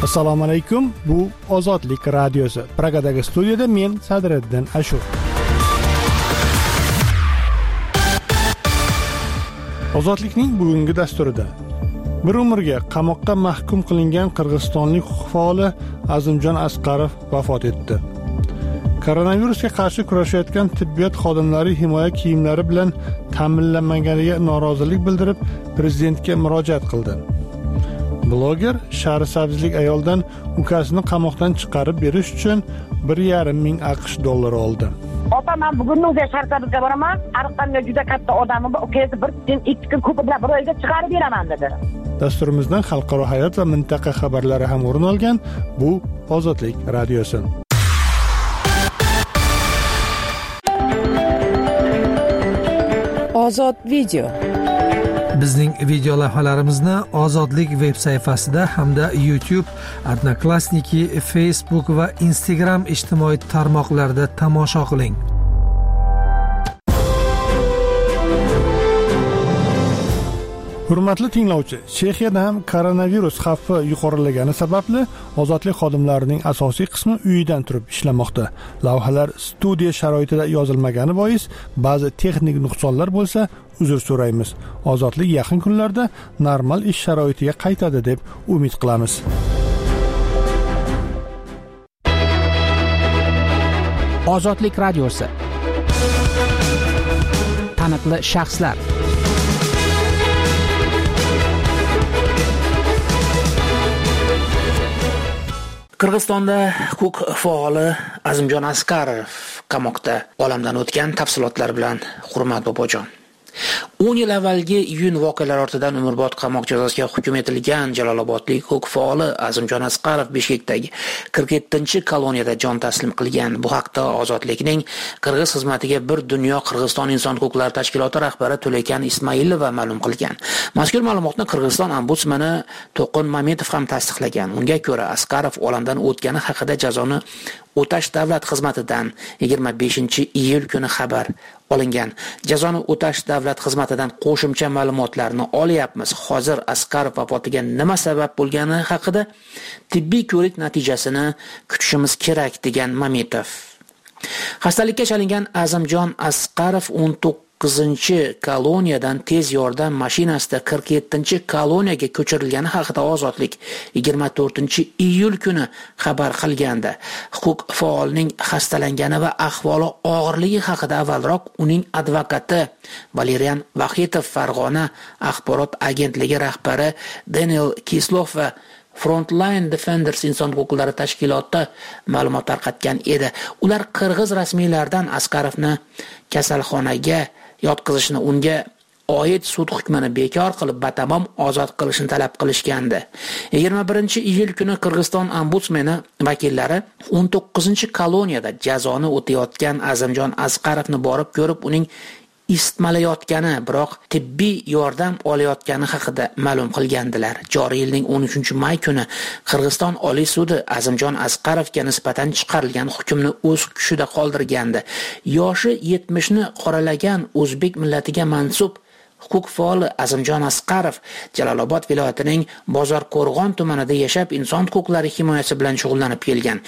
Assalomu alaykum. Bu Ozodlik radiosi. Pragadagi studiyada men Sadriddin Ashur. Ozodlikning bugungi dasturida bir umrga qamoqqa mahkum qilingan qirg'izistonlik huquq faoli Azimjon Asqarov vafot etdi. Koronavirusga qarshi kurashayotgan tibbiyot xodimlari himoya kiyimlari bilan ta'minlanmaganiga norozilik bildirib, prezidentga murojaat qildi. Bloger Shahrisabzlik ayoldan ukasini qamoqdan chiqarib berish uchun 1,5 ming AQSh dollari oldi. Ota, men bugun o'zi Shahrisabzga boraman. Ariqqanga juda katta odamim bor. Ukasi bir kun, 2 kun ko'pi bilan bir oyga chiqarib beraman dedi. Dasturimizdan xalqaro hayot va mintaqa xabarlari ham o'rin olgan. Bu Ozodlik radiosi. Ozod video. Bizning video lavhalarimizni Ozodlik veb sayfasida hamda YouTube, Odnoklassniki, Facebook va Instagram ijtimoiy tarmoqlarida tomosha qiling. Hurmatli tinglovchi, Chexiyada ham koronavirus xavfi yuqorilagani sababli ozodlik xodimlarining asosiy qismi uyidan turib ishlamoqda. Lavhalar studiya sharoitida yozilmagani bois ba'zi texnik nuqsonlar bo'lsa, uzr so'raymiz. Ozodlik yaqin kunlarda normal ish sharoitiga qaytadi deb umid qilamiz. Ozodlik radiosi. Taniqli shaxslar. Qirg'izistonda huquq faoli Azimjon Asqarov qamoqda olamdan o'tgan. Tafsilotlar bilan Hurmat Bobojon. 10 yil avvalgi iyun voqealari ortidan umrbod qamoq jazosiga hukm etilgan Jalolobodlik huquq faoli Azimjon Asqarov Bishkekdagi 47-koloniyada jon taslim qilgan. Bu haqda Ozodlikning Qirg'iz xizmatiga bir dunyo Qirg'iziston inson huquqlari tashkiloti rahbari To'lekan Ismailova ma'lum qilgan. Mazkur ma'lumotni Qirg'iziston ombudsmani To'qin Mametov ham tasdiqlagan. Unga ko'ra, Asqarov olamdan o'tgani haqida jazoni o'tash davlat xizmatidan 25-iyul kuni xabar olingan. Jazoni o'tash davlat xizmatidan qo'shimcha ma'lumotlarni olyapmiz. Hozir Asqarov vafotiga nima sabab bo'lgani haqida tibbiy ko'rik natijasini kutishimiz kerak, degan Mametov. Xastalikka chalingan Azimjon Asqarov 19-koloniyadan tez yordam mashinasida 47-koloniyaga ko'chirilgani haqida Ozodlik 24-iyul kuni xabar qilgandi. Huquq faolining xastalangani va ahvoli og'irligi haqida avvalroq uning advokati Valerian Vahitov Farg'ona axborot agentligi rahbari Daniel Kislov va Frontline Defenders inson huquqlari tashkiloti ma'lumot tarqatgan edi. Ular qirg'iz rasmiylaridan Asqarovni kasalxonaga yotqizishni, unga oid sud hukmini bekor qilib batamom ozod qilishni talab qilishgandi. 21-iyul kuni Qirg'iziston ombudsmani vakillari 19-koloniyada jazoni o'tayotgan Azimjon Asqarovni borib ko'rib, uning isitmalayotgani, biroq tibbiy yordam olayotgani haqida ma'lum qilgandilar. Joriy yilning 13-may kuni Qirg'iziston Oliy sudi Azimjon Asqarovga nisbatan chiqarilgan hukmni o'z kuchida qoldirgandi. Yoshi 70 ni qoralagan o'zbek millatiga mansub huquq faoli Azimjon Asqarov Jalolobod viloyatining Bozorqo'rg'on tumanida yashab, inson huquqlari himoyasi bilan shug'ullanib kelgan.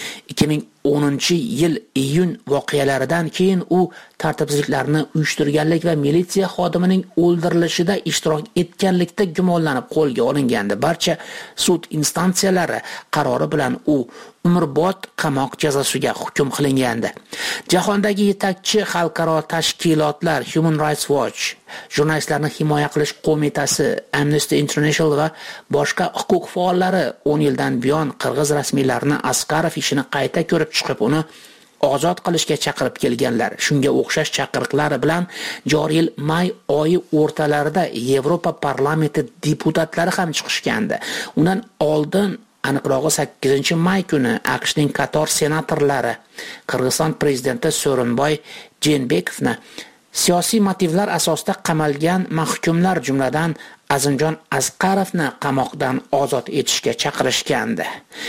2010-yil iyun voqealaridan keyin u tartibsizliklarni uyushtirganlik va militsiya xodimining o'ldirilishida ishtirok etganlikda gumonlanib qo'lga olingandi. Barcha sud instansiyalari qarori bilan u umrbod qamoq jazosiga hukm qilingandi. Jahondagi yetakchi xalqaro tashkilotlar Human Rights Watch, Jurnalistlarni himoya qilish qo'mitasi, Amnesty International va boshqa huquq faollari 10 yildan buyon qirg'iz rasmiylarini Asqarov ishini qayta ko'rib chiqib, uni ozod qilishga chaqirib kelganlar. Shunga o'xshash chaqiriqlar bilan joriy yil may oyi o'rtalarida Yevropa parlamenti deputatlari ham chiqishgandi. Undan oldin, aniqrog'i 8-may kuni AQShning qator senatorlari Qirg'iziston prezidenti So'rinboy Jeenbekovni siyosiy motivlar asosida qamalgan mahkumlar, jumladan Azimjon Asqarovni qamoqdan ozod etishga chaqirishgandi.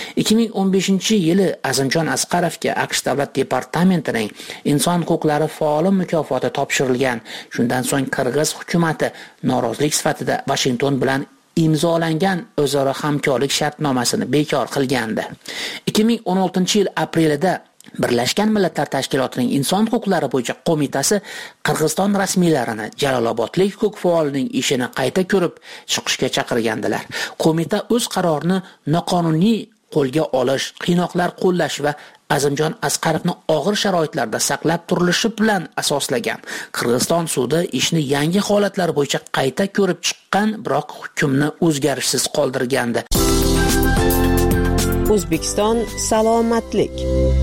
2015-yili Azimjon Asqarovga AQSh davlat departamentining inson huquqlari faoli mukofoti topshirilgan. Shundan so'ng Qirg'iz hukumatı norozilik sifatida Washington bilan imzolangan o'zaro hamkorlik shartnomasini bekor qilgandi. 2016-yil aprelida Birlashgan Millatlar Tashkilotining Inson huquqlari bo'yicha qo'mitasi Qirg'iziston rasmiylarini Jalolobodlik huquq faolining ishini qayta ko'rib chiqishga chaqirgandilar. Qo'mita o'z qarorini noqonuniy qo'lga olish, qiynoqlar qo'llash va Azimjon Asqarovni og'ir sharoitlarda saqlab turilishi bilan asoslagan. Qirg'iziston sudi ishni yangi holatlar bo'yicha qayta ko'rib chiqqan, biroq hukmni o'zgarishsiz qoldirgandi. O'zbekiston salomatlik.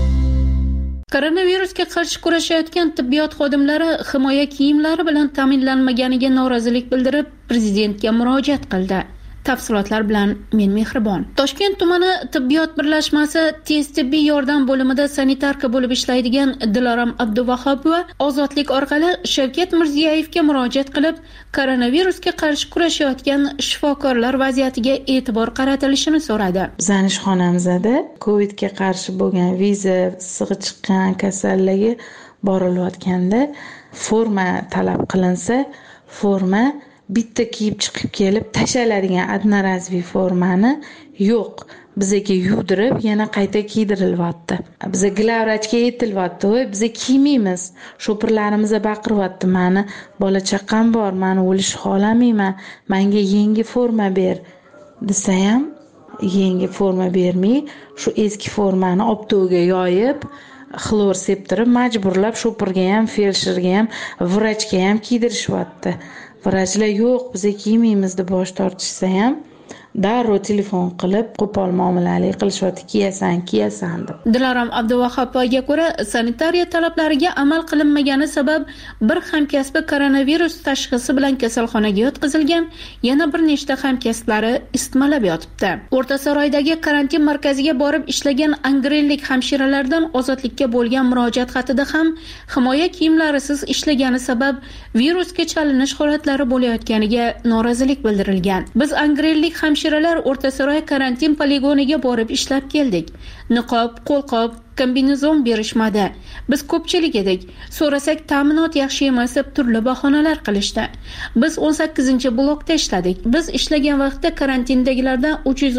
Koronavirusga qarshi kurashayotgan tibbiyot xodimlari himoya kiyimlari bilan ta'minlanmaganiga norozilik bildirib, prezidentga murojaat qildi. Tafsilotlar bilan men Mehribon. Toshkent tumani tibbiyot birlashmasi tez tibbiy yordam bo'limida sanitarka bo'lib ishlaydigan Dilorom Abduvahobova ozodlik orqali Shavkat Mirziyoyevga murojaat qilib, koronavirusga qarshi kurashayotgan shifokorlar vaziyatiga e'tibor qaratilishini so'radi. Bizning ishxonamizda Covidga qarshi bo'lgan viza sig'i chiqqan kasalligi borilayotganda forma talab qilinsa, forma bitta kiyib chiqib kelib tashaladigan одноразовый formani yo'q, bizga yuvdirib yana qayta kiydirilyapti. Bizga glavvrachga aytilyapti, "Voy, biz kiymaymiz." Shopirlarimizga baqiryapti, "Mani bola chaqam bor, meni o'lish xohlamayman, menga yangi forma ber." Desa ham yangi forma bermay, shu eski formani optoga yoyib, xlor septirib majburlab shopirga ham, feldsherga ham, vrachga ham kiydirishyapti. Vrachlar yo'q, biz kiymaymiz deb bosh tortishsa ham darrov telefon qilib qo'pol muomalalik qilishyapti, kiyasan deb. Dilorom Abduvahobovga ko'ra, sanitariya talablariga amal qilinmagani sabab bir hamkasbi koronavirus tashxisi bilan kasalxonaga yotqizilgan, yana bir nechta hamkasblari isitmalab yotibdi. O'rtasaroydagi karantin markaziga borib ishlagan angrenlik hamshiralardan ozodlikka bo'lgan murojaat xatida ham himoya kiyimlarisiz ishlagani sabab virusga chalinish holatlari bo'layotganiga norozilik bildirilgan. Biz angrenlik hamshiralar O'rtasaroy karantin poligoniga borib ishlab keldik. Niqob, qo'lqop, kombinezon berishmadi. Biz ko'pchilik edik. So'rasak ta'minot yaxshi emas deb turli bahonalar qilishdi. Biz 18-blokda ishladik. Biz ishlagan vaqtda karantindagilardan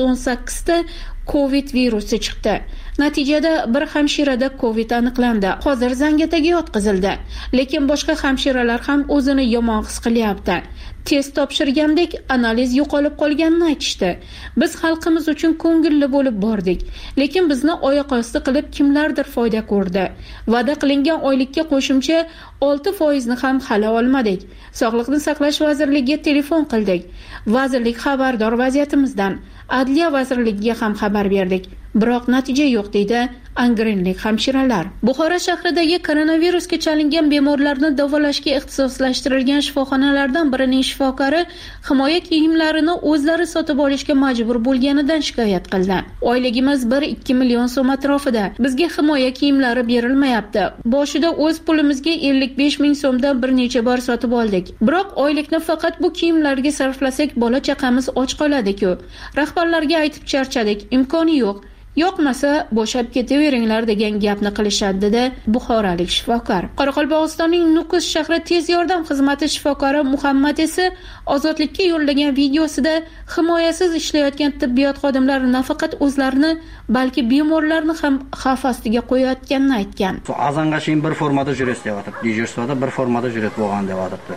318 ta Covid virusi chiqdi. Natijada bir hamshirada Covid aniqlandi. Hozir Zangataga yotqizildi. Lekin boshqa hamshiralar ham o'zini yomon his qilyapti. Test topshirgandek analiz yo'qolib qolganini aytishdi. Biz xalqimiz uchun ko'ngilli bo'lib bordik, lekin bizni oyoq osti qilib kimlardir foyda ko'rdi. Va'da qilingan oylikka qo'shimcha 6% ni ham hali olmadik. Sog'liqni saqlash vazirligiga telefon qildik. Vazirlik xabardor vaziyatimizdan. Adliya vazirligiga ham xabar berdik. Biroq natija yo'q deydi angrenlik hamshiralar. Buxoro shahridagi koronavirusga chalingan bemorlarni davolashga ixtisoslashtirilgan shifoxonalardan birining shifokori himoya kiyimlarini o'zlari sotib olishga majbur bo'lganidan shikoyat qildi. Oyligimiz 1-2 million so'm atrofida. Bizga himoya kiyimlari berilmayapti. Boshida o'z pulimizga 55 ming so'mdan bir necha bor sotib oldik. Biroq oylikni faqat bu kiyimlarga sarflasak bola chaqamiz och qoladi-ku. Rahbarlarga aytib charchadik, imkoni yo'q. Yo'qmasa bo'shab ketaveringlar degan gapni qilishadi dedi buxorolik shifokor. Qoraqalpog'istonning Nukus shahri tez yordam xizmati shifokori Muhammad esa ozodlikka yo'llagan videosida himoyasiz ishlayotgan tibbiyot xodimlari nafaqat o'zlarini, balki bemorlarni ham xavf ostiga qo'yayotganini aytgan. Azonga shim bir formada jurist deyapti. Dijurstoda bir formada jurist bo'lgan deyapti.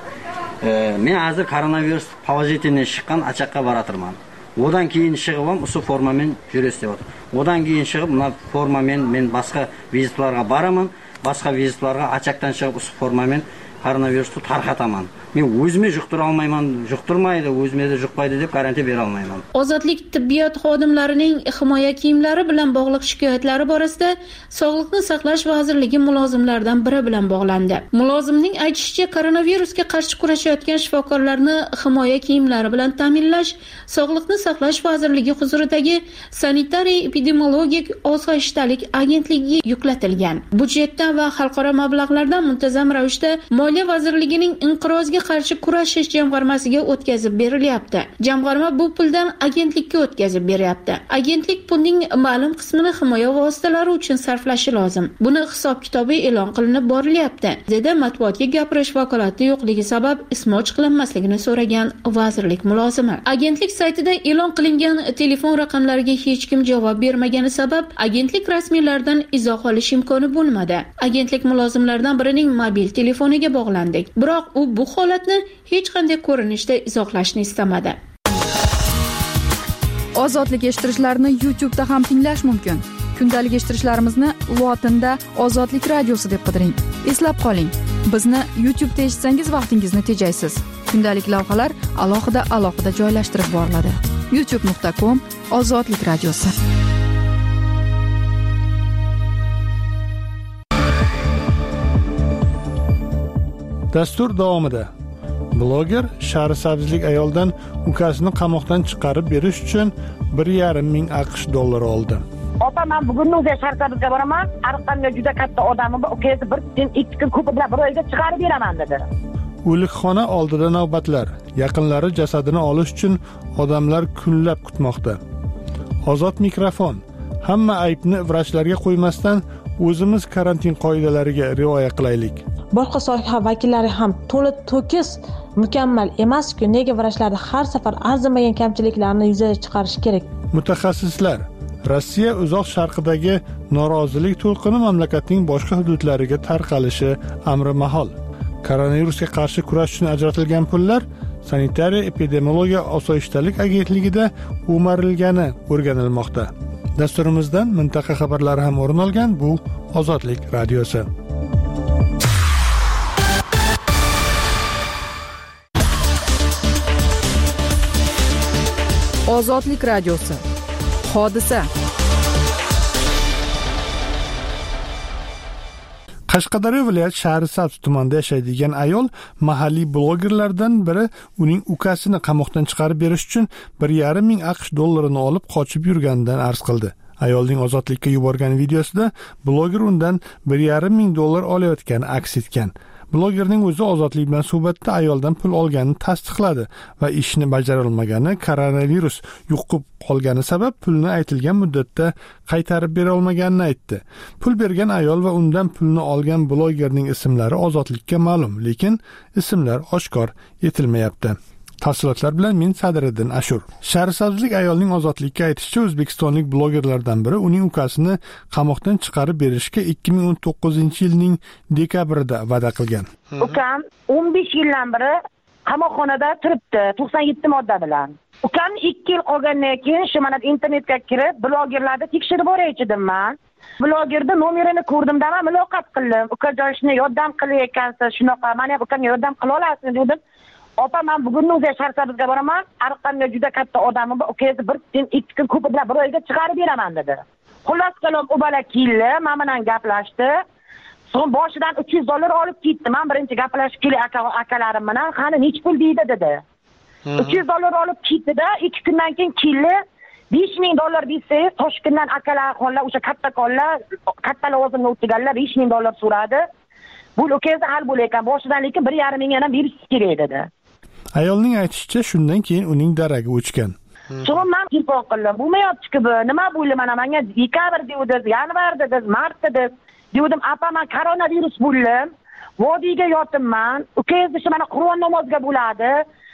Men hozir koronavirus pozitivni chiqqan achaqqa baratirman. Odan keyin chiqib ham o'sha formamen jurist deyapti. Odan keyin chiqib mana formamen men boshqa vizitlarga boraman, boshqa vizitlarga achaqdan chiqib o'sha formamen koronavirusni tarqataman. Men o'zimni yuqtira olmayman, yuqtirmaydi, o'zimda yuqmaydi deb garantiya bera olmayman. Ozodlik tibbiyot xodimlarining himoya kiyimlari bilan bog'liq shikoyatlari borasida Sog'liqni saqlash vazirligi mulozimlaridan biri bilan bog'landi. Mulozimning aytishicha, koronavirusga qarshi kurashayotgan shifokorlarni himoya kiyimlari bilan ta'minlash Sog'liqni saqlash vazirligi huzuridagi sanitariya epidemiologik osoyishtalik agentligiga yuklatilgan. Budjetdan va xalqaro mablag'lardan muntazam ravishda moliyaviy Moliya vazirligining inqirozga qarshi kurashish jamg'armasiga o'tkazib berilyapti. Jamg'arma bu puldan agentlikka o'tkazib beryapti. Agentlik pulning ma'lum qismini himoya vositalari uchun sarflashi lozim. Buni hisob-kitobi e'lon qilinib borilyapti, dedi matbuotga gapirish vakolati yo'qligi sabab ismi ochiq qilinmasligini so'ragan vazirlik mulozimi. Agentlik saytida e'lon qilingan telefon raqamlariga hech kim javob bermagani sabab agentlik rasmiylaridan izoh olish imkoni bo'lmadi. Agentlik mulozimlaridan birining mobil telefoniga bog'landik, biroq u bu holatni hech qanday ko'rinishda izohlashni istamadi. Ozodlik eshittirishlarni YouTube'da ham tinglash mumkin. Kundalik eshittirishlarimizni lotinda Ozodlik radiosi deb qidiring. Eslab qoling, bizni YouTube'da eshitsangiz vaqtingizni tejaysiz. Kundalik lavhalar alohida joylashtirib boriladi. youtube.com Ozodlik radiosi. Dastur davomida bloger shahrisabzlik ayoldan ukasini qamoqdan chiqarib berish uchun 1,5 ming AQSh dollari oldi. Opa, men bugun o'zi shahrisabzga boraman. Ariqqanga juda katta odamim bor. Ukasi bir kun 2 kun ko'p bilan bir oyga chiqarib beraman dedi. O'likxona oldida navbatlar. Yaqinlari jasadini olish uchun odamlar kunlab kutmoqda. Ozod mikrofon. Hamma aybni vrachlarga qo'ymasdan o'zimiz karantin qoidalariga rioya qilaylik. Boshqa soha vakillari ham to'liq to'kis mukammal emas-ku, nega vrachlarda har safar arzimagan kamchiliklarni yuzaga chiqarish kerak? Mutaxassislar Rossiya uzoq sharqidagi norozilik to'lqini mamlakatning boshqa hududlariga tarqalishi amri mahol. Koronavirusga qarshi kurash uchun ajratilgan pullar Sanitariya epidemiologiya osoyishtalik agentligida o'marilgani o'rganilmoqda. Dasturimizdan mintaqa xabarlari ham o'rin olgan. Bu Ozodlik radiosi. Ozodlik radiosi. Hodisa. Qashqadaryo viloyat Shahrisabz tumanida yashaydigan ayol mahalliy blogerlardan biri uning ukasini qamoqdan chiqarib berish uchun 1,5 ming AQSh dollarini olib qochib yurganidan arz qildi. Ayolning ozodlikka yuborgan videosida bloger undan 1,5 ming dollar olayotgani aks etgan. Blogerning o'zi ozodlik bilan suhbatda ayoldan pul olganini tasdiqladi va ishni bajara olmagani, koronavirus yuqib qolgani sabab pulni aytilgan muddatda qaytarib bera olmaganini aytdi. Pul bergan ayol va undan pulni olgan blogerning ismlari ozodlikka ma'lum, lekin ismlar oshkor etilmayapti. Tafsilotlar bilan men Sadriddin Ashur. Shahrisabzlik ayolning ozodlikka aytishicha, o'zbekistonlik blogerlardan biri uning ukasini qamoqdan chiqarib berishga 2019-yilning dekabrida va'da qilgan. Ukam 15 yildan beri qamoqxonada turibdi, 97 modda bilan. Ukam 2 yil qolgandan keyin shu mana internetga kirib, blogerlarni tekshirib boraychidim men. Blogerda nomerini ko'rdimda men muloqot qildim. Ukajoshni yordam qilayotgansiz, shunaqa, mana ukamga yordam qila olasizmi dedim. Opa, men bugun o'zi Shahrisabzga boraman. Ariqqanga juda katta odamim bor. Ukasi bir kun 2 kun ko'p bilan bir oyga chiqarib beraman dedi. Xullas kalom u bola keldi, men bilan gaplashdi. So'ng boshidan 300 dollar olib ketdi. Men birinchi gaplashib kelay akalarim bilan, "Qani nech pul deydi?" dedi. 300 dollar olib ketdi-da, 2 kundan keyin keldi. 5 ming dollar desangiz, Toshkentdan akalar, xonlar, o'sha katta konlar, katta lavozimga o'tganlar 5 ming dollar so'radi. Bu ukasi hal bo'layotgan, boshidan lekin 1,5 ming yana berish kerak dedi. Ayolning aytishicha, shundan keyin uning daragi o'chgan. So'ng men telefon qildim. "Bo'lmayapti-ku bu. Nima bo'ldi mana menga dekabr deydi, yanvar dedi, mart dedi." Dedim, "Apa, men koronavirus bo'ldim. Vodiyga yotibman. Ukasi shu mana Qur'on namoziga bo'ladi,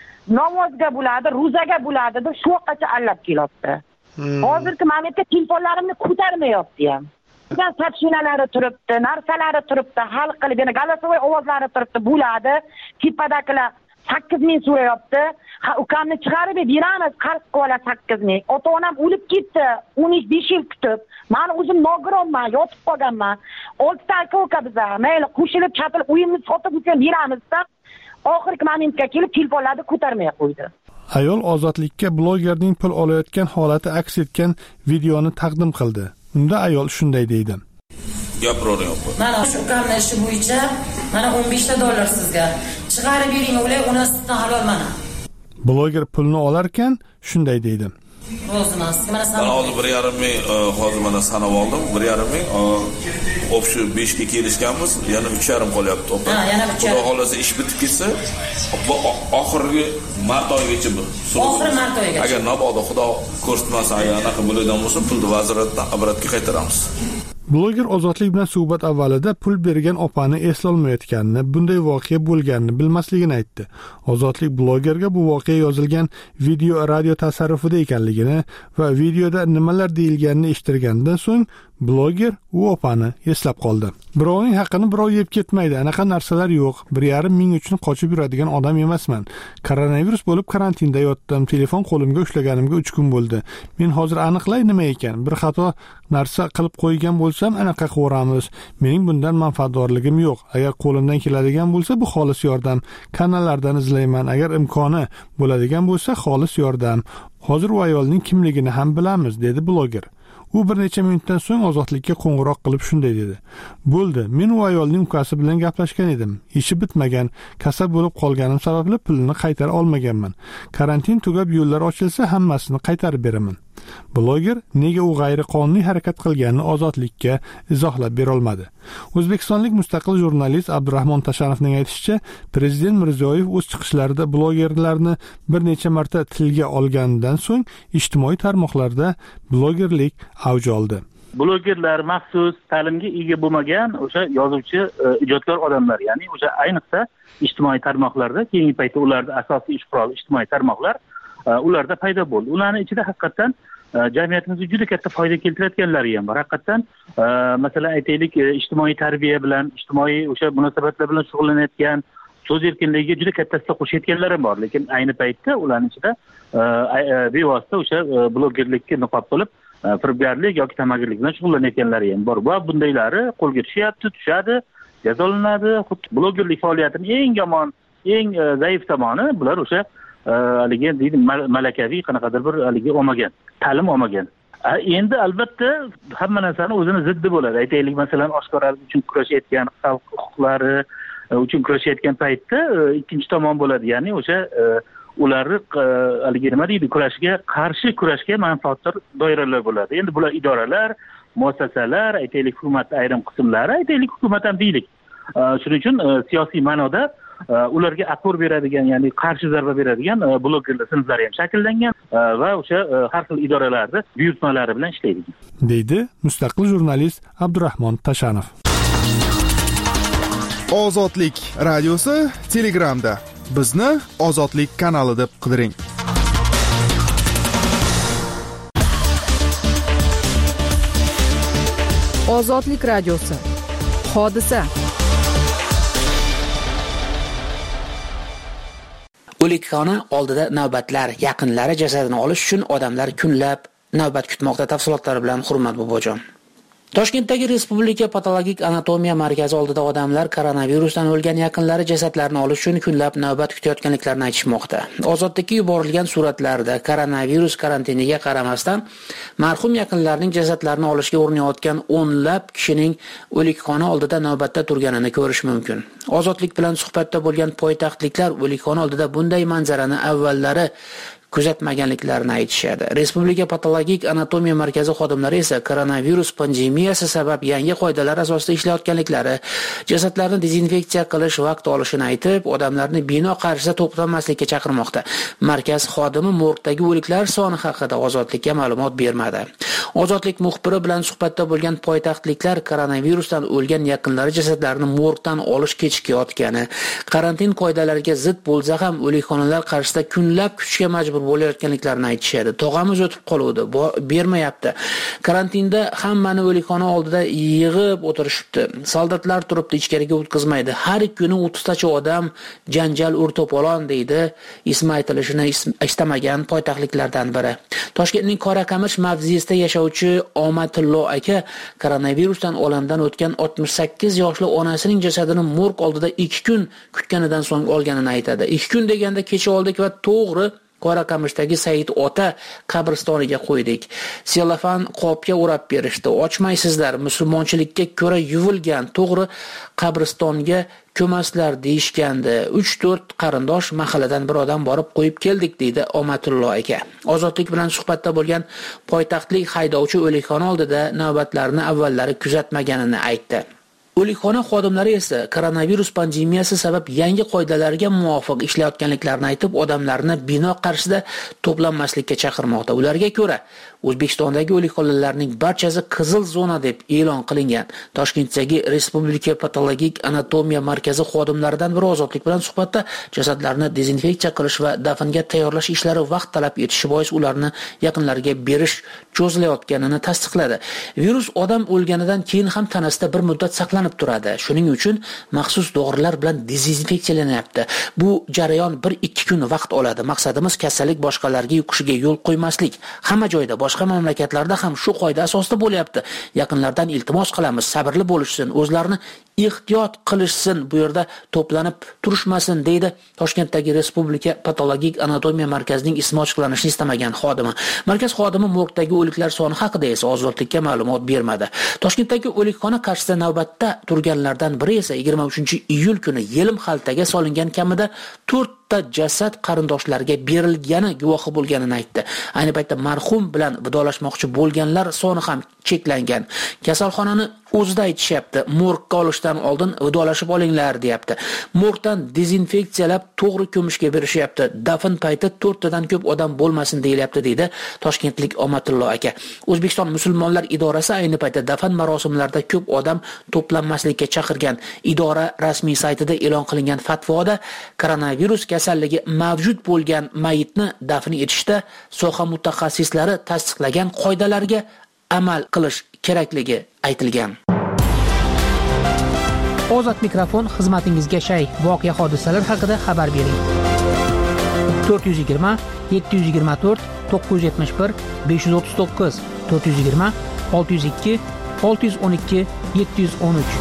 ro'zaga bo'ladi deb shu vaqtgacha allab kelyapti. Hozirgi momentda telefonlarimni ko'tarmayapti ham. Bizdan sapshinalari turibdi, narsalari turibdi, hal qilib, yana galasovoy ovozlari turibdi, bo'ladi. Tepadagilar 8 ming so'rayapti. Ukamni chiqarib beramiz, qarz qilib 8 ming. Ota-onam o'lib ketdi, 15 yil kutib. Men o'zim nogironman, yotib qolganman. 6 ta aka biza, mayli qo'shilib chatilib uyimni sotib beramiz-da. Oxirgi momentga kelib telefonlarni ko'tarmay qo'ydi. Ayol ozodlikka blogerning pul olayotgan holati aks etgan videoni taqdim qildi. Unda ayol shunday deydi. Gapiryapman. Mana shu ukamni ishi bo'yicha mana 15 ta dollar sizga chiqarib bering, o'lay, onasidan halol mana. Bloger pulni olarkan shunday deydi. Ro'zimas. Mana Ben hozir 1,5 ming hozir mana sanab oldim. 1,5 ming общий 5 ga kelishganmiz. Yana 3,5 qolyapti. Ha, yana 3,5. Xudo xolasa ish bitib ketsa, oxirgi mart oyigacha bu. Oxirgi mart oyigacha. Agar nabodo Xudo ko'rsatmasa, agar anaqa bo'ladigan bo'lsa, pulni vazirlikdan obratga qaytaramiz. Bloger Ozodlik bilan suhbat avvalida pul bergan opani eslolmayotganini, bunday voqea bo'lganini bilmasligini aytdi. Ozodlik blogerga bu voqea yozilgan video radio tasarrufida ekanligini va videoda nimalar deyilganini eshittirgandan so'ng bloger u opani eslab qoldi. Birovning haqqini birov yeb ketmaydi. Anaqa narsalar yo'q. 1,5 ming uchun qochib yuradigan odam emasman. Koronavirus bo'lib karantinda yotdim. Telefon qo'limga ushlaganimga 3 kun bo'ldi. Men hozir aniqlay nima ekan. Bir xato narsa qilib qo'ygan bo'lsam, anaqa qilamiz. Mening bundan manfaatdorligim yo'q. Agar qo'limdan keladigan bo'lsa, bu xolis yordam. Kanallardan izlayman. Agar imkoni bo'ladigan bo'lsa, xolis yordam. Hozir u ayolning kimligini ham bilamiz, dedi bloger. U bir necha minutdan so'ng Ozodlikka qo'ng'iroq qilib shunday dedi. Bo'ldi, men u ayolning ukasi bilan gaplashgan edim. Ishi bitmagan, kasal bo'lib qolganim sababli pulini qaytara olmaganman. Karantin tugab yo'llar ochilsa, hammasini qaytarib beraman. Bloger nega u g'ayriqonuniy harakat qilganini Ozodlikka izohlab bera olmadi. O'zbekistonlik mustaqil jurnalist Abdurahmon Tashanovning aytishicha, Prezident Mirziyoyev o'z chiqishlarida blogerlarni bir necha marta tilga olganidan so'ng ijtimoiy tarmoqlarda blogerlik avj oldi. Blogerlar maxsus ta'limga ega bo'lmagan o'sha yozuvchi, ijodkor odamlar, ya'ni o'sha ayniqsa ijtimoiy tarmoqlarda keyingi paytda ularda asosiy ish quroli ijtimoiy tarmoqlar ularda paydo bo'ldi. Ularning ichida haqiqatan jamiyatimizga juda katta foyda keltirayotganlari ham bor. Haqiqatan masalan aytaylik, ijtimoiy tarbiya bilan, ijtimoiy o'sha munosabatlar bilan shug'ullanayotgan, so'z erkinligiga juda katta hissa qo'shayotganlar ham bor. Lekin ayni paytda ularning ichida bevosita o'sha blogerlikka niqob qilib firibgarlik yoki tamagirlik bilan shug'ullanayotganlar ham bor. Va bundaylari qo'lga tushyapti, tushadi, jazolanadi. Xuddi blogerlik faoliyatining eng yomon, eng zaif tomoni bular o'sha haligi deydi malakaviy qanaqadir bir haligi olmagan, ta'lim olmagan. Endi albatta hamma narsani o'zini ziddi bo'ladi. Aytaylik, masalan, oshkoralik uchun kurashayotgan, xalq huquqlari uchun kurashayotgan paytda ikkinchi tomon bo'ladi. Ya'ni o'sha ularni haligi nima deydi, qarshi kurashga manfaatdor doiralar bo'ladi. Endi bular idoralar, muassasalar, aytaylik hukumat ayrim qismlari, aytaylik hukumat ham deylik. Shuning uchun siyosiy ma'noda ularga aqor beradigan, ya'ni qarshi zarba beradigan blogerlar sinflari ham shakllangan va o'sha har xil idoralarda buyurtmalari bilan ishlaydi, deydi mustaqil jurnalist Abdurahmon Tashanov. Ozodlik radiosi Telegramda. Bizni Ozodlik kanali deb qidiring. Ozodlik radiosi. Hodisa. O'likxona oldida navbatlar, yaqinlari jasadini olish uchun odamlar kunlab navbat kutmoqda. Tafsilotlari bilan Hurmat Bobojon. Toshkentdagi Respublika patologik anatomiya markazi oldida odamlar koronavirusdan o'lgan yaqinlari jasadlarini olish uchun kunlab navbat kutayotganliklarini aytishmoqda. Ozodlikka yuborilgan suratlarda koronavirus karantiniga qaramasdan marhum yaqinlarining jasadlarini olishga urinayotgan o'nlab kishining o'likxona oldida navbatda turganini ko'rish mumkin. Ozodlik bilan suhbatda bo'lgan poytaxtliklar o'likxona oldida bunday manzarani avvallari kuzatmaganliklarini aytishadi. Respublika patologik anatomiya markazi xodimlari esa koronavirus pandemiyasi sabab yangi qoidalar asosida ishlayotganliklari, jasadlarni dezinfeksiya qilish vaqt olishini aytib, odamlarni bino qarshisida to'planmaslikka chaqirmoqda. Markaz xodimi morgdagi o'liklar soni haqida Ozodlikka ma'lumot bermadi. Ozodlik muxbiri bilan suhbatda bo'lgan poytaxtliklar koronavirusdan o'lgan yaqinlari jasadlarini morgdan olish kechikayotgani, karantin qoidalariga zid bo'lsa ham o'likxonalar qarshisida kunlab kutishga majbur bo'layotganliklarini aytishadi. Tog'amiz o'tib qoluvdi, bermayapti. Karantinda hammani o'likxona oldida yig'ib o'tirishibdi. Soldatlar turibdi, ichkariga o'tkazmaydi. Har kuni 30 tacha odam janjal to'polon deydi. Ismi aytilishini istamagan poytaxtliklardan biri. Toshkentning Qoraqamish mavzesida yashovchi Omatillo aka koronavirusdan olamdan o'tgan 68 yoshli onasining jasadini morg oldida 2 kun kutganidan so'ng olganini aytadi. 2 kun deganda kecha oldik va to'g'ri Qoraqamishdagi Said ota qabristoniga qo'ydik. Selofan qopga o'rab berishdi. Ochmaysizlar, musulmonchilikka ko'ra yuvilgan, to'g'ri qabristonga ko'maslar deyishgandi. 3-4 qarindosh mahalladan bir odam borib qo'yib keldik, deydi Omatullo aka. Ozodlik bilan suhbatda bo'lgan poytaxtlik haydovchi o'likxona oldida navbatlarni avvallari kuzatmaganini aytdi. O'likxona xodimlari esa koronavirus pandemiyasi sabab yangi qoidalarga muvofiq ishlayotganliklarini aytib, odamlarni bino qarshisida to'planmaslikka chaqirmoqda. Ularga ko'ra, O'zbekistondagi o'likxonalarning barchasi qizil zona deb e'lon qilingan. Toshkentdagi Respublika patologik anatomiya markazi xodimlaridan biri Ozodlik bilan suhbatda jasadlarni dezinfeksiya qilish va dafnga tayyorlash ishlari vaqt talab etishi bois ularni yaqinlariga berish cho'zilayotganini tasdiqladi. Virus odam o'lganidan keyin ham tanasida bir muddat saqlanib turadi. Shuning uchun maxsus dorilar bilan dezinfeksiyalanyapti. Bu jarayon 1-2 kun vaqt oladi. Maqsadimiz kasallik boshqalarga yuqishiga yo'l qo'ymaslik. Hamma joyda boshqa mamlakatlarda ham shu qoida asosida bo'lyapti. Yaqinlardan iltimos qilamiz, sabrli bo'lishsin, o'zlarini ehtiyot qilishsin, bu yerda to'planib turishmasin, deydi Toshkentdagi Respublika patologik anatomiya markazining ismi ochiqlanishini istamagan xodimi. Markaz xodimi morgdagi o'liklar soni haqida esa Ozodlikka ma'lumot bermadi. Toshkentdagi o'likxona qarshisida navbatda turganlardan biri esa 23-iyul kuni yelim xaltaga solingan kamida 4 jasad qarindoshlariga berilgani guvohi bo'lganini aytdi. Ayni paytda marhum bilan vidolashmoqchi bo'lganlar soni ham cheklangan. Kasalxonani o'zida aytishyapti, morgga olishdan oldin vidolashib olinglar, deyapti. Morgdan dezinfeksiyalab to'g'ri ko'mishga berishyapti. Dafn payti 4 tadan ko'p odam bo'lmasin deyilyapti, deydi toshkentlik Omatullo aka. O'zbekiston musulmonlar idorasi ayni paytda dafn marosimlarida ko'p odam to'planmaslikka chaqirgan. Idora rasmiy saytida e'lon qilingan fatvoda koronavirus kasalligi mavjud bo'lgan mayitni dafn etishda soha mutaxassislari tasdiqlagan qoidalarga amal qilish kerakligi aytilgan. Ozod mikrofon xizmatingizga shay. Voqea hodisalar haqida xabar bering. 420 724 971 539 420 602 612 713.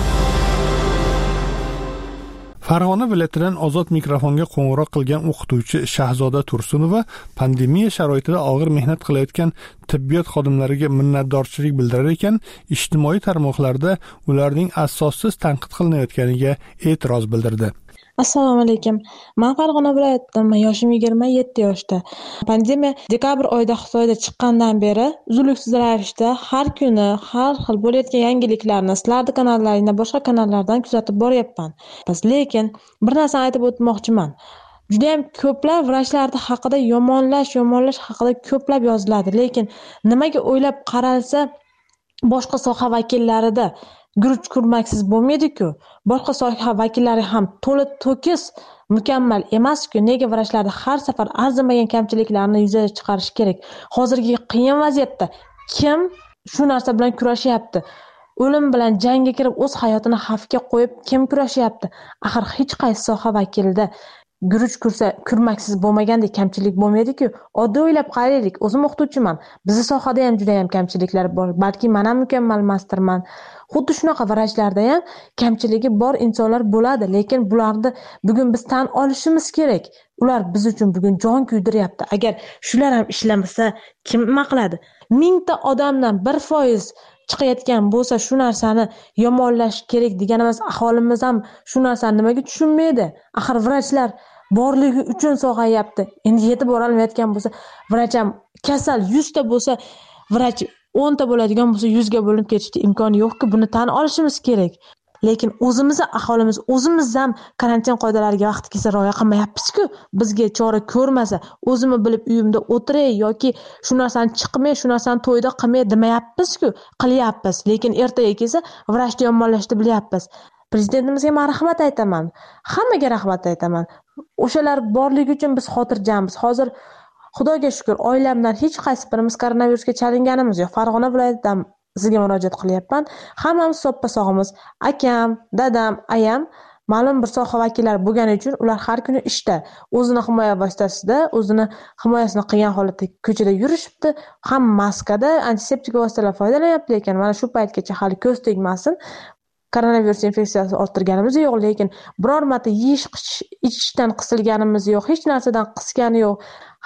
Farg'ona viloyatidan Ozod mikrofonga qo'ng'iroq qilgan o'qituvchi Shahzoda Tursunova pandemiya sharoitida og'ir mehnat qilayotgan tibbiyot xodimlariga minnatdorchilik bildirar ekan, ijtimoiy tarmoqlarda ularning asossiz tanqid qilinayotganiga e'tiroz bildirdi. Assalomu alaykum. Men Farg'ona viloyatidanman. Yoshim 27 yoshda. Pandemiya dekabr oyida Xitoyda chiqqandan beri uzluksiz ravishda har kuni har xil bo'layotgan yangiliklarni sizlarning kanallaringda, boshqa kanallardan kuzatib boryapman. Lekin bir narsani aytib o'tmoqchiman. Juda ham ko'plab vrachlar haqida yomonlash haqida ko'plab yoziladi. Lekin nimaga o'ylab qaralsa, boshqa soha vakillarida guruch kurmaksiz bo'lmaydi-ku. Boshqa soha vakillari ham to'liq to'kis mukammal emas-ku. Nega vrachlarda har safar arzimagan kamchiliklarni yuzaga chiqarish kerak? Hozirgi qiyin vaziyatda kim shu narsa bilan kurashyapti? O'lim bilan jangga kirib o'z hayotini xavfga qo'yib kim kurashyapti? Axir hech qaysi soha vakilida guruch kurmaksiz bo'lmagandek kamchilik bo'lmaydi-ku. Oddiy o'ylab qaraylik. O'zim o'qituvchiman. Bizning sohada ham juda ham kamchiliklar bor. Balki men ham mukammal emasdirman. Xuddi shunaqa vrachlarda ham kamchiligi bor insonlar bo'ladi, lekin bularni bugun biz tan olishimiz kerak. Ular biz uchun bugun jon kuydiryapti. Agar shular ham ishlamasa, kim nima qiladi? 1000 ta odamdan 1% chiqayotgan bo'lsa, shu narsani yomonlash kerak deganimiz, aholimiz ham shu narsani nimaga tushunmaydi? Axir vrachlar borligi uchun sog'ayapti. Endi yetib bora olmayotgan bo'lsa, vrach ham kasal 100 ta bo'lsa, vrach 10 ta bo'ladigan bo'lsa 100 ga bo'linib ketishga imkoni yo'q-ku. Buni tan olishimiz kerak. Lekin aholimiz o'zimiz ham karantin qoidalariga vaqti kelsa rioya qilmayapmiz-ku. Bizga chora ko'rmasa, o'zimni bilib uyimda o'tiray yoki shu narsani chiqmay, shu narsani to'yda qilmay demayapmiz-ku. Qilyapmiz. Lekin ertaga kelsa vrachni yomonlashni bilyapmiz. Prezidentimizga men rahmat aytaman. Hammaga rahmat aytaman. O'shalar borligi uchun biz xotirjammiz. Hozir Xudoga shukr, oilamdan hech qaysi birimiz koronavirusga chalinganimiz yo'q. Farg'ona viloyatidan sizga murojaat qilyapman. Hammamiz soppa-sog'imiz. Akam, dadam, ayam ma'lum bir soha vakillari bo'lgani uchun ular har kuni ishda, o'zini himoya vositasida, o'zini himoyasini qilgan holatda ko'chada yurishibdi. Ham maskada, antiseptik vositalar foydalanyapti, lekin mana shu paytgacha hali ko'z tegmasin. Koronavirus infeksiyasi orttirganimiz yo'q, lekin biror marta yeyish ichishdan qisilganimiz yo'q, hech narsadan qisgani yo'q.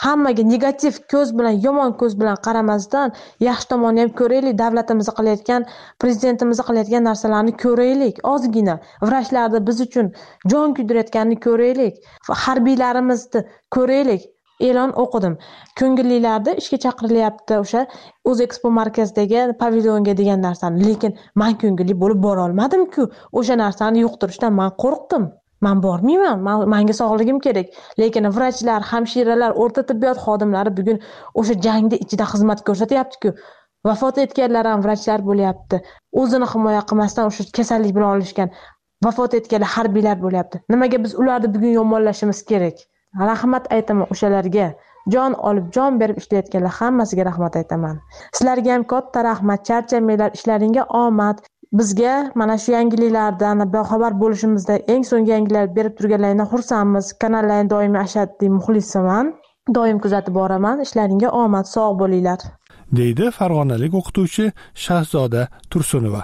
hammaga negativ ko'z bilan, yomon ko'z bilan qaramasdan yaxshi tomonini ham ko'raylik, davlatimiz qilayotgan, prezidentimiz qilayotgan narsalarni ko'raylik. Ozgina vrachlarni biz uchun jon kuydirayotganini ko'raylik. Harbiylarimizni ko'raylik. E'lon o'qidim. Ko'ngillilarda ishga chaqirilyapti o'sha O'zekspo markazidagi pavilyonga degan narsani. Lekin men ko'ngilli bo'lib bora olmadim-ku. O'sha narsani yo'qtirishdan men qo'rqdim. Men bormayman. Menga sog'ligim kerak. Lekin vrachlar, hamshiralar, o'rta tibbiyot xodimlari bugun o'sha jangda ichida xizmat ko'rsatyapti-ku. Vafot etganlar ham vrachlar bo'lyapti. O'zini himoya qilmasdan o'sha kasallik bilan olishgan, vafot etganlar harbiylar bo'lyapti. Nimaga biz ularni bugun yomonlashimiz kerak? Rahmat aytaman o'shalarga. Jon olib, jon berib ishlayotganlar hammasiga rahmat aytaman. Sizlarga ham katta rahmat, charchamanglar, ishlaringga omad. Bizga mana shu yangiliklardan boxabar bo'lishimizda eng so'nggi yangiliklar berib turganlaringdan xursandmiz. Kanallarni doimiy ashaddiy muxlisiman. Doim kuzatib boraman. Ishlaringga omad, sog' bo'linglar. deydi farg'onalik o'qituvchi Shahzoda Tursunova.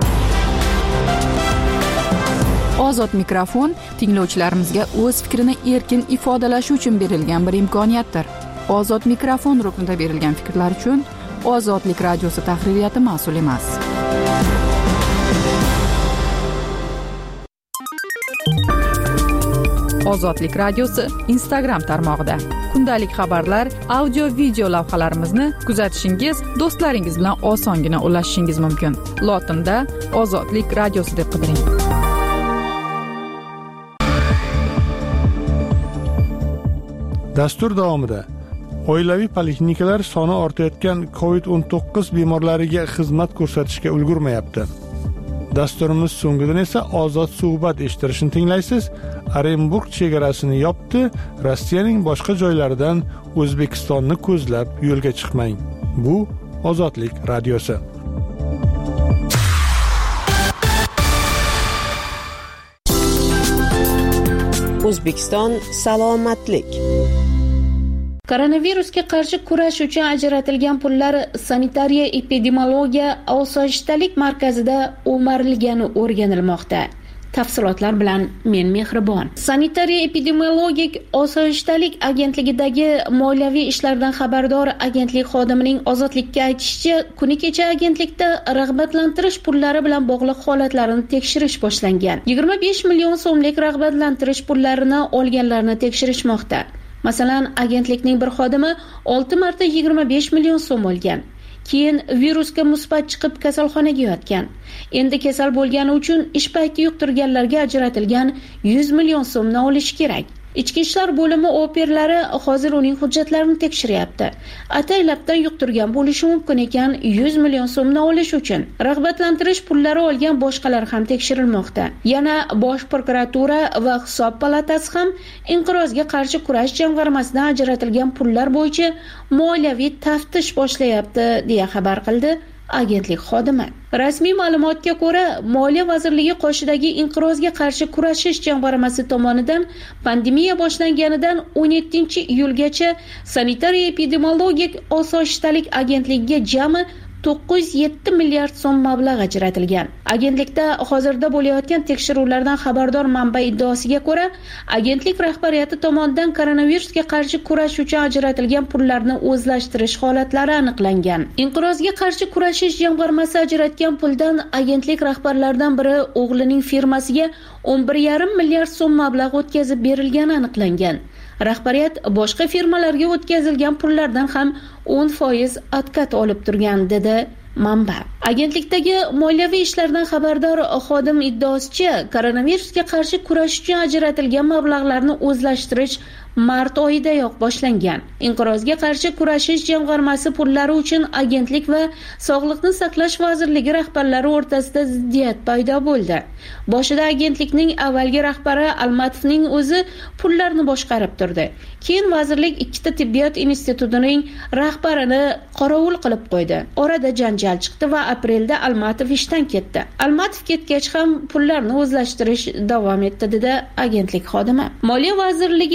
Ozod mikrofon tinglovchilarimizga o'z fikrini erkin ifodalashi uchun berilgan bir imkoniyatdir. Ozod mikrofon ruknida berilgan fikrlar uchun Ozodlik radiosi tahririyati mas'ul emas. Ozodlik radiosi Instagram tarmog'ida kundalik xabarlar, audio, video lavhalarimizni kuzatishingiz, do'stlaringiz bilan osongina ulashishingiz mumkin. Lotinda Ozodlik radiosi deb qidiring. Dastur davomida oilaviy poliklinikalar soni ortayotgan COVID-19 bemorlariga xizmat ko'rsatishga ulgurmayapti. Dasturimiz so'ngidan esa ozod suhbat eshittirishni tinglaysiz. Orenburg chegarasini yopdi. Rossiyaning boshqa joylaridan O'zbekistonni ko'zlab yo'lga chiqmang. Bu Ozodlik radiosi. O'zbekiston salomatlik. Koronavirusga qarshi kurash uchun ajratilgan pullar sanitariya epidemiologiya osoyishtalik markazida o'marilgani o'rganilmoqda. Tafsilotlar bilan men Mehribon. Sanitariya epidemiologik osoyishtalik agentligidagi moliyaviy ishlardan xabardor agentlik xodimining Ozodlikka aytishicha, kuni kecha agentlikda rag'batlantirish pullari bilan bog'liq holatlarni tekshirish boshlangan. 25 million so'mlik rag'batlantirish pullarini olganlarni tekshirishmoqda. Masalan, agentlikning bir xodimi 6 marta 25 million so'm olgan. Keyin virusga musbat chiqib kasalxonaga yotgan. Endi kasal bo'lgani uchun ish payti yuqtirganlarga ajratilgan 100 million so'mni olish kerak. Ichki ishlar bo'limi operlari hozir uning hujjatlarini tekshiryapti. Ataylabdan yuqtirgan bo'lishi mumkin ekan 100 million so'mni olish uchun. Rag'batlantirish pullari olgan boshqalar ham tekshirilmoqda. Yana Bosh prokuratura va Hisob palatasi ham inqirozga qarshi kurash jamg'armasidan ajratilgan pullar bo'yicha moliyaviy taftish boshlayapti, deya xabar qildi agentlik xodimi. Rasmiy ma'lumotga ko'ra, Moliya vazirligi qoshidagi inqirozga qarshi kurashish jamg'armasi tomonidan pandemiya boshlanganidan 17-iyulgacha sanitariya epidemiologik osoyishtalik agentligiga jami 907 milliard so'm mablag' ajratilgan. Agentlikda hozirda bo'layotgan tekshiruvlardan xabardor manba iddaosiga ko'ra, agentlik rahbariyati tomonidan koronavirusga qarshi kurash uchun ajratilgan pullarni o'zlashtirish holatlari aniqlangan. Inqirozga qarshi kurashish jamg'armasi ajratgan puldan agentlik rahbarlaridan biri o'g'lining firmasiga 11,5 milliard so'm mablag' o'tkazib berilgani aniqlangan. Rahbariyat boshqa firmalarga o'tkazilgan pullardan ham 10% atkat olib turgan, dedi manba. Agentlikdagi moliyaviy ishlardan xabardor xodim iddaosicha, koronavirusga qarshi kurash uchun ajratilgan mablag'larni o'zlashtirish mart oyidayoq boshlangan. Inqirozga qarshi kurashish jamg'armasi pullari uchun agentlik va Sog'liqni saqlash vazirligi rahbarlari o'rtasida ziddiyat paydo bo'ldi. Boshida agentlikning avvalgi rahbari Almatovning o'zi pullarni boshqarib turdi. Keyin vazirlik ikkita tibbiyot institutining rahbarini qorovul qilib qo'ydi. Orada janjal chiqdi va aprelda Almatov ishdan ketdi. Almatov ketgach ham pullarni o'zlashtirish davom etdi, dedi agentlik xodimi. Moliya vazirligi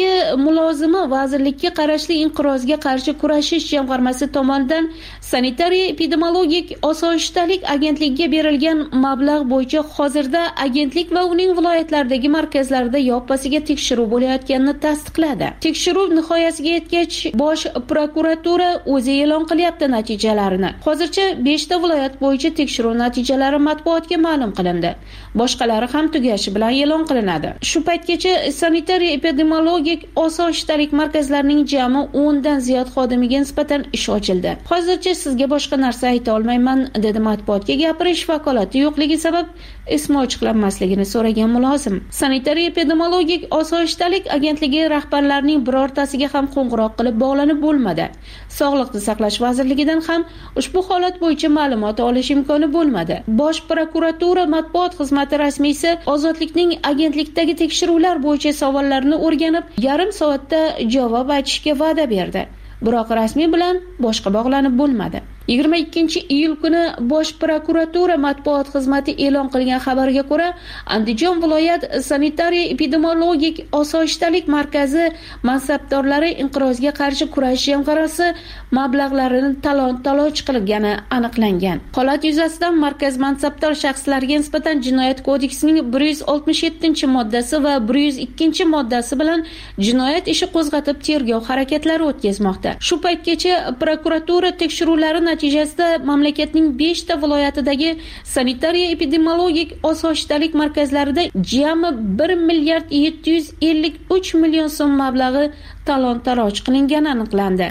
mulozimi vazirlikka qarashli inqirozga qarshi kurashish jamg'armasi tomonidan sanitariya epidemiologik osoyishtalik agentligiga berilgan mablag' bo'yicha hozirda agentlik va uning viloyatlaridagi markazlarida yoppasiga tekshiruv bo'layotganini tasdiqladi. Tekshiruv nihoyasiga yetgach, bosh prokuratura o'zi e'lon qilyapti natijalarini. Hozircha 5 ta viloyat bo'yicha tekshiruv natijalari matbuotga ma'lum qilindi. Boshqalari ham tugashi bilan e'lon qilinadi. Shu paytgacha sanitariya epidemiologik osoyishtalik markazlarining jami 10 dan ziyod xodimiga nisbatan ish ochildi. Hozircha sizga boshqa narsa ayta olmayman, dedi matbuotga gapirish vakolati yo'qligi sabab ismi ochiqlanmasligini so'ragan mulozim. Sanitariya epidemiologik osoyishtalik agentligi rahbarlarining birortasiga ham qo'ng'iroq qilib bog'lanib bo'lmadi. Sog'liqni saqlash vazirligidan ham ushbu holat bo'yicha ma'lumot olish imkoni bo'lmadi. Bosh prokuratura matbuot xizmati rasmiysi Ozodlikning agentlikdagi tekshiruvlar bo'yicha savollarni o'rganib, yarim soatda javob aytishga va'da berdi. Biroq rasmiy bilan boshqa bog'lanib bo'lmadi. 22-iyul kuni Bosh prokuratura matbuot xizmati e'lon qilgan xabarga ko'ra, Andijon viloyat sanitariya epidemiologik osoyishtalik markazi mansabdorlari inqirozga qarshi kurash jamg'armasi mablag'larini talon-taroj qilgani aniqlangan. Holat yuzasidan markaz mansabdor shaxslariga nisbatan Jinoyat kodeksining 167-moddasi va 102-moddasi bilan jinoyat ishi qo'zg'atib tergov harakatlari o'tkazmoqda. Shu paytgacha prokuratura tekshiruvlari natijasida mamlakatning 5 ta viloyatidagi sanitariya epidemiologik osoyishtalik markazlarida jami 1 milliard 753 million so'm mablag'i talon-taroj qilingani aniqlandi.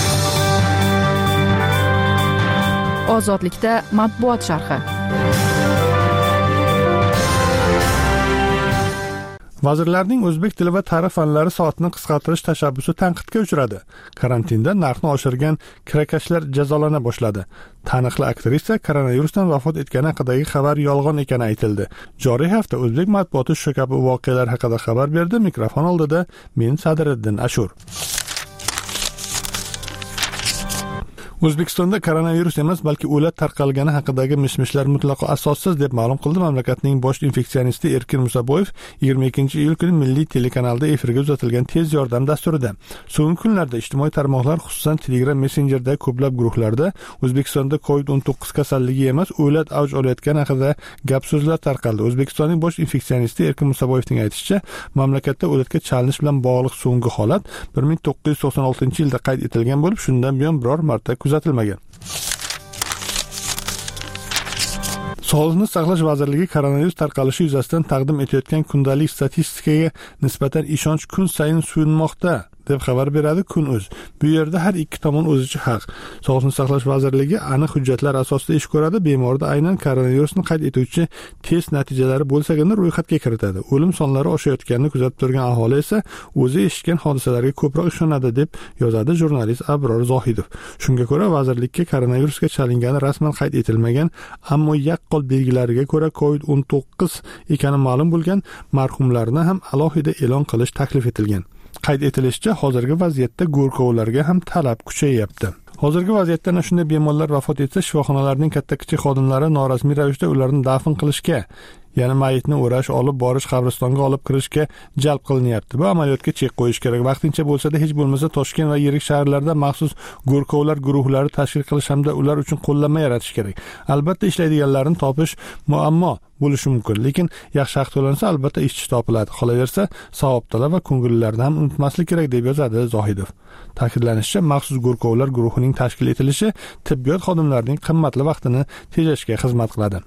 Ozodlikda matbuot sharhi. Vazirlarning o'zbek tili va tarix fanlari soatini qisqartirish tashabbusi tanqidga uchradi. Karantinda narxni oshirgan kirakashlar jazolana boshladi. Taniqli aktrisa koronavirusdan vafot etgani haqidagi xabar yolg'on ekani aytildi. Joriy hafta o'zbek matbuoti shu kabi voqealar haqida xabar berdi. Mikrofon oldida men Sadriddin Ashur. O'zbekistonda koronavirus emas, balki o'lat tarqalgani haqidagi mish-mishlar mutlaqo asossiz deb ma'lum qildi mamlakatning bosh infeksionisti Erkin Musaboyev 22-iyul kuni Milliy telekanalda efirga uzatilgan tez yordam dasturida. So'nggi kunlarda ijtimoiy tarmoqlar, xususan Telegram Messenger'da ko'plab guruhlarda O'zbekistonda COVID-19 kasalligi emas, o'lat avj olayotgani haqida gap-so'zlar tarqaldi. O'zbekistonning bosh infeksionisti Erkin Musaboyevning aytishicha, mamlakatda o'latga chalinish bilan bog'liq so'nggi holat 1996-yilda qayd etilgan bo'lib, shundan buyon biror marta kuzatilmagan. Sog'liqni saqlash vazirligi koronavirus tarqalishi yuzasidan taqdim etayotgan kundalik statistikaga nisbatan ishonch kun sayin so'nmoqda deb xabar beradi Kun.uz. Bu yerda har ikki tomon o'zicha haq. Sog'liqni saqlash vazirligi aniq hujjatlar asosida ish ko'radi, bemorda aynan koronavirusni qayd etuvchi test natijalari bo'lsagina ro'yxatga kiritadi. O'lim sonlari oshayotganini kuzatib turgan aholi esa o'zi eshitgan hodisalarga ko'proq ishonadi deb yozadi jurnalist Abror Zohidov. Shunga ko'ra, vazirlikka koronavirusga chalingani rasman qayd etilmagan, ammo yaqqol belgilariga ko'ra COVID-19 ekani ma'lum bo'lgan marhumlarni ham alohida e'lon qilish taklif etilgan. Qayd etilishicha, hozirgi vaziyatda go'rkovlarga ham talab kuchayyapti. Hozirgi vaziyatda ana shunday bemorlar vafot etsa, shifoxonalarning katta-kichik xodimlari norasmiy ravishda ularni dafn qilishga, ya'ni mayitni o'rash, olib borish, qabristonga olib kirishga jalb qilinyapti. Bu amaliyotga chek qo'yish kerak. Vaqtincha bo'lsa-da, hech bo'lmasa Toshkent va yirik shaharlarda maxsus go'rkovlar guruhlari tashkil qilish hamda ular uchun qo'llanma yaratish kerak. Albatta, ishlaydiganlarni topish muammo bo'lishi mumkin, lekin yaxshi haq to'lansa, albatta ishchi topiladi. Qolaversa, savobdalar va ko'ngillilarni ham unutmaslik kerak deb yozadi Zohidov. Ta'kidlanishicha, maxsus go'rkovlar guruhining tashkil etilishi tibbiyot xodimlarining qimmatli vaqtini tejashga xizmat qiladi.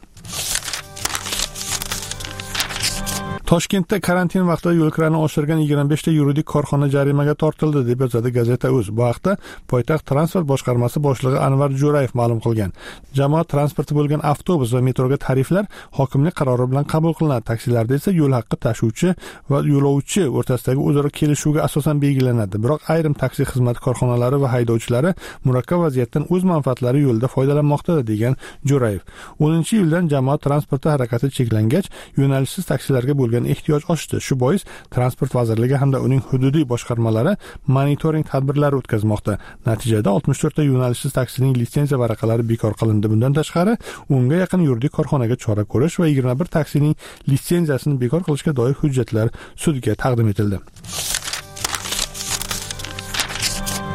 Toshkentda karantin vaqtida yo'lkirani oshirgan 25 ta yuridik korxona jarimaga tortildi deb yozadi Gazeta.uz. Bu haqda poytaxt transport boshqarmasi boshlig'i Anvar Jo'rayev ma'lum qilgan. Jamoat transporti bo'lgan avtobus va metroga tariflar hokimlik qarori bilan qabul qilinadi. Taksilarda esa yo'l haqqi tashuvchi va yo'lovchi o'rtasidagi o'zaro kelishuvga asosan belgilanadi. Biroq ayrim taksi xizmati korxonalari va haydovchilari murakkab vaziyatdan o'z manfaatlari yo'lida foydalanmoqda degan Jo'rayev. 10-iyuldan jamoat transporti harakati cheklangach, yo'nalishsiz taksilarga bo'lgan ehtiyoj oshdi. Shu bois Transport vazirligi hamda uning hududiy boshqarmalari monitoring tadbirlari o'tkazmoqda. Natijada 64 ta yo'nalishsiz taksining litsenziya varaqalari bekor qilindi. Bundan tashqari, 10 ga yaqin yuridik korxonaga chora ko'rish va 21 taksining litsenziyasini bekor qilishga doir hujjatlar sudga taqdim etildi.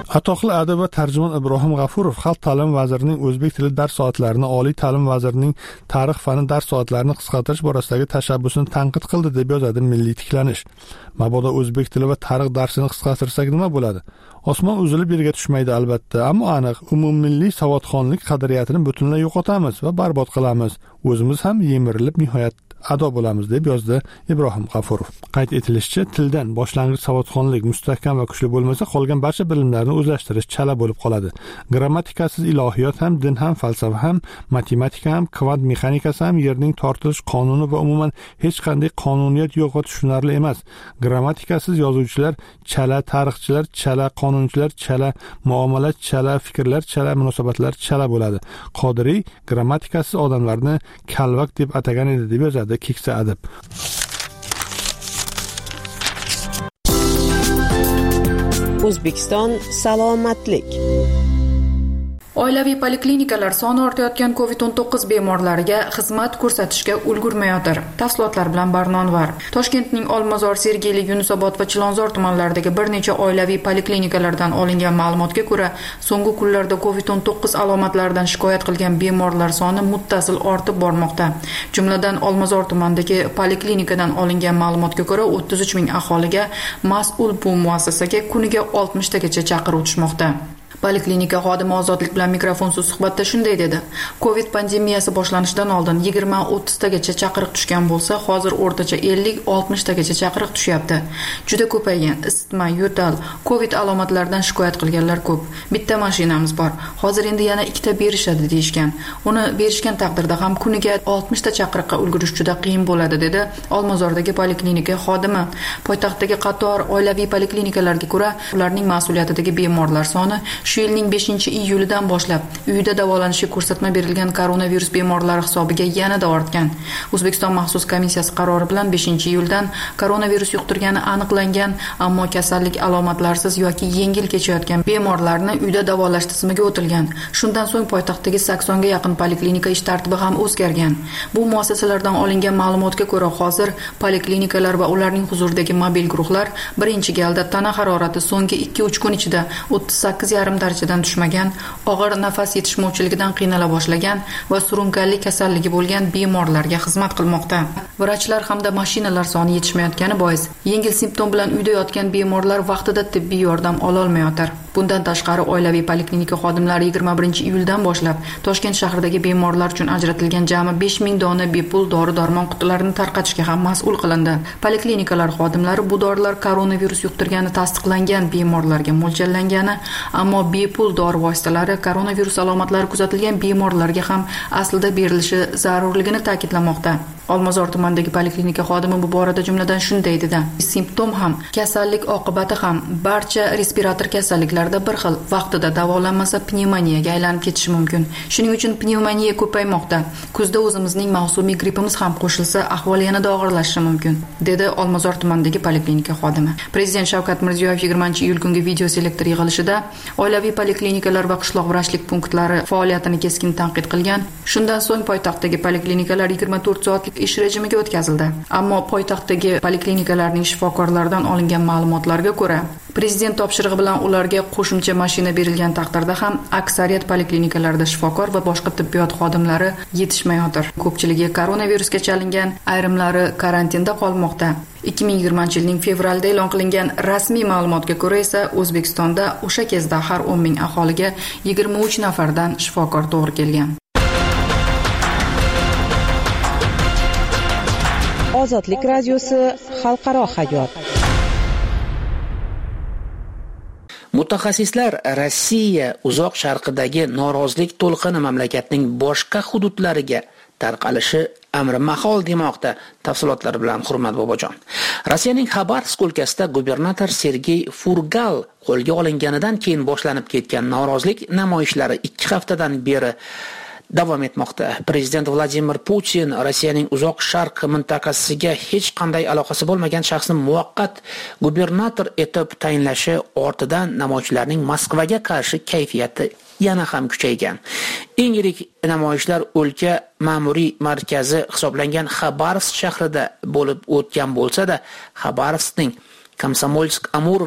Atoqli adib va tarjimon Ibrohim G'afurov Xalq ta'limi vazirining o'zbek tili dars soatlarini, oliy ta'lim vazirining tarix fani dars soatlarini qisqartirish borasidagi tashabbusini tanqid qildi deb yozadi Milliy tiklanish. Mabodo o'zbek tili va tarix darsini qisqartirsak nima bo'ladi? Osmon uzilib yerga tushmaydi albatta, ammo aniq umummilliy savodxonlik qadriyatini butunlay yo'qotamiz va barbod qilamiz. O'zimiz ham yemirilib nihoyat ado bo'lamiz deb yozdi Ibrohim G'afurov. Qayd etilishicha, tildan boshlang'ich savodxonlik mustahkam va kuchli bo'lmasa, qolgan barcha bilimlarni o'zlashtirish chala bo'lib qoladi. Grammatikasiz ilohiyot ham, din ham, falsafa ham, matematika ham, kvant mexanikasi ham, yerning tortilish qonuni va umuman hech qanday qonuniyat yo'q va tushunarli emas. Grammatikasiz yozuvchilar chala, tarixchilar chala, qonunchilar chala, muomala chala, fikrlar chala, munosabatlar chala bo'ladi. Qodiriy grammatikasiz odamlarni kalvak deb atagan edi deb yozadi Keksa adib. O'zbekiston salomatlik. Oilaviy poliklinikalar soni ortayotgan COVID-19 bemorlariga xizmat ko'rsatishga ulgurmayotir. Tafsilotlar bilan Barnonvar. Toshkentning Olmazor, Sergeli, Yunusobod va Chilonzor tumanlaridagi bir necha oilaviy poliklinikalardan olingan ma'lumotga ko'ra, so'nggi kunlarda COVID-19 alomatlaridan shikoyat qilgan bemorlar soni muttasil ortib bormoqda. Jumladan Olmazor tumanidagi poliklinikadan olingan ma'lumotga ko'ra, 33 ming aholiga mas'ul bu muassasaga kuniga 60 tagacha chaqiruv tushmoqda. Poliklinika xodimi Ozodlik bilan mikrofonsiz suhbatda shunday dedi. Covid pandemiyasi boshlanishidan oldin 20-30 tagacha chaqiriq tushgan bo'lsa, hozir o'rtacha 50-60 tagacha chaqiriq tushyapti. Juda ko'paygan. Isitma, yo'tal, Covid alomatlaridan shikoyat qilganlar ko'p. Bitta mashinamiz bor. Hozir endi yana ikkita berishadi deyishgan. Uni berishgan taqdirda ham kuniga 60 ta chaqiriqqa ulgurish juda qiyin bo'ladi, dedi Olmazordagi poliklinika xodimi. Poytaxtdagi qator oilaviy poliklinikalarga ko'ra, ularning mas'uliyatidagi bemorlar soni shu yilning 5-iyulidan boshlab uyida davolanishga ko'rsatma berilgan koronavirus bemorlari hisobiga yanada ortgan. O'zbekiston maxsus komissiyasi qarori bilan 5-iyuldan koronavirus yuqtirgani aniqlangan, ammo kasallik alomatlarsiz yoki yengil kechayotgan bemorlarni uyda davolash tizimiga o'tilgan. Shundan so'ng poytaxtdagi 80 ga yaqin poliklinika ish tartibi ham o'zgargan. Bu muassasalardan olingan ma'lumotga ko'ra, hozir poliklinikalar va ularning huzuridagi mobil guruhlar birinchi galda tana harorati so'nggi 2-3 kun ichida 38,5 darajadan tushmagan, og'ir nafas yetishmovchiligidan qiynala boshlagan va surunkali kasalligi bo'lgan bemorlarga xizmat qilmoqda. Vrachlar hamda mashinalar soni yetishmayotgani bois yengil simptom bilan uyda yotgan bemorlar vaqtida tibbiy yordam ola olmayotir. Bundan tashqari oilaviy poliklinika xodimlari 21-iyuldan boshlab Toshkent shahridagi bemorlar uchun ajratilgan jami 5000 dona bepul dori-darmon qutilarini tarqatishga ham mas'ul qilindi. Poliklinikalar xodimlari bu dorilar koronavirus yuqtirgani tasdiqlangan bemorlarga mo'ljallangani, ammo bepul dori vositalari koronavirus alomatlari kuzatilgan bemorlarga ham aslida berilishi zarurligini ta'kidlamoqda. Olmazor tumanidagi poliklinika xodimi bu borada jumladan shunday dedi. Simptom ham, kasallik oqibati ham barcha respirator kasalliklarda bir xil. Vaqtida davolanmasa pnevmoniyaga aylanib ketishi mumkin. Shuning uchun pnevmoniya ko'paymoqda. Kuzda o'zimizning mavsumiy grippimiz ham qo'shilsa, ahvol yanada og'irlashishi mumkin, dedi Olmazor tumanidagi poliklinika xodimi. Prezident Shavkat Mirziyoyev 20-iyul kungi video selektor yig'ilishida oilaviy poliklinikalar va qishloq vrachlik punktlari faoliyatini keskin tanqid qilgan. Shundan so'ng poytaxtdagi poliklinikalar 24 soatlik ish rejimiga o'tkazildi. Ammo poytaxtdagi poliklinikalarning shifokorlaridan olingan ma'lumotlarga ko'ra, prezident topshirig'i bilan ularga qo'shimcha mashina berilgan taqdirda ham aksariyat poliklinikalarda shifokor va boshqa tibbiyot xodimlari yetishmayotir. Ko'pchiligi koronavirusga chalingan, ayrimlari karantinda qolmoqda. 2020-yilning fevralda e'lon qilingan rasmiy ma'lumotga ko'ra esa O'zbekistonda o'sha kezda har 10 ming aholiga 23 nafardan shifokor to'g'ri kelgan. Ozodlik radiosi xalqaro hayot. Mutaxassislar Rossiya uzoq sharqidagi norozilik to'lqini mamlakatning boshqa hududlariga tarqalishi amri mahol demoqda. Tafsilotlar bilan Hurmat Bobojon. Rossiyaning Xabarovsk o'lkasida gubernator Sergey Furgal qo'lga olinganidan keyin boshlanib ketgan norozilik namoyishlari 2 haftadan beri davom etmoqda. Prezident Vladimir Putin Rossiyaning uzoq sharq mintaqasiga hech qanday aloqasi bo'lmagan shaxsni muvaqqat gubernator etib tayinlashi ortidan namoyishchilarning Moskvaga qarshi kayfiyati yana ham kuchaygan. Eng yirik namoyishlar o'lka ma'muriy markazi hisoblangan Xabarovsk shahrida bo'lib o'tgan bo'lsa-da, Xabarovskning Komsomolsk-Amur va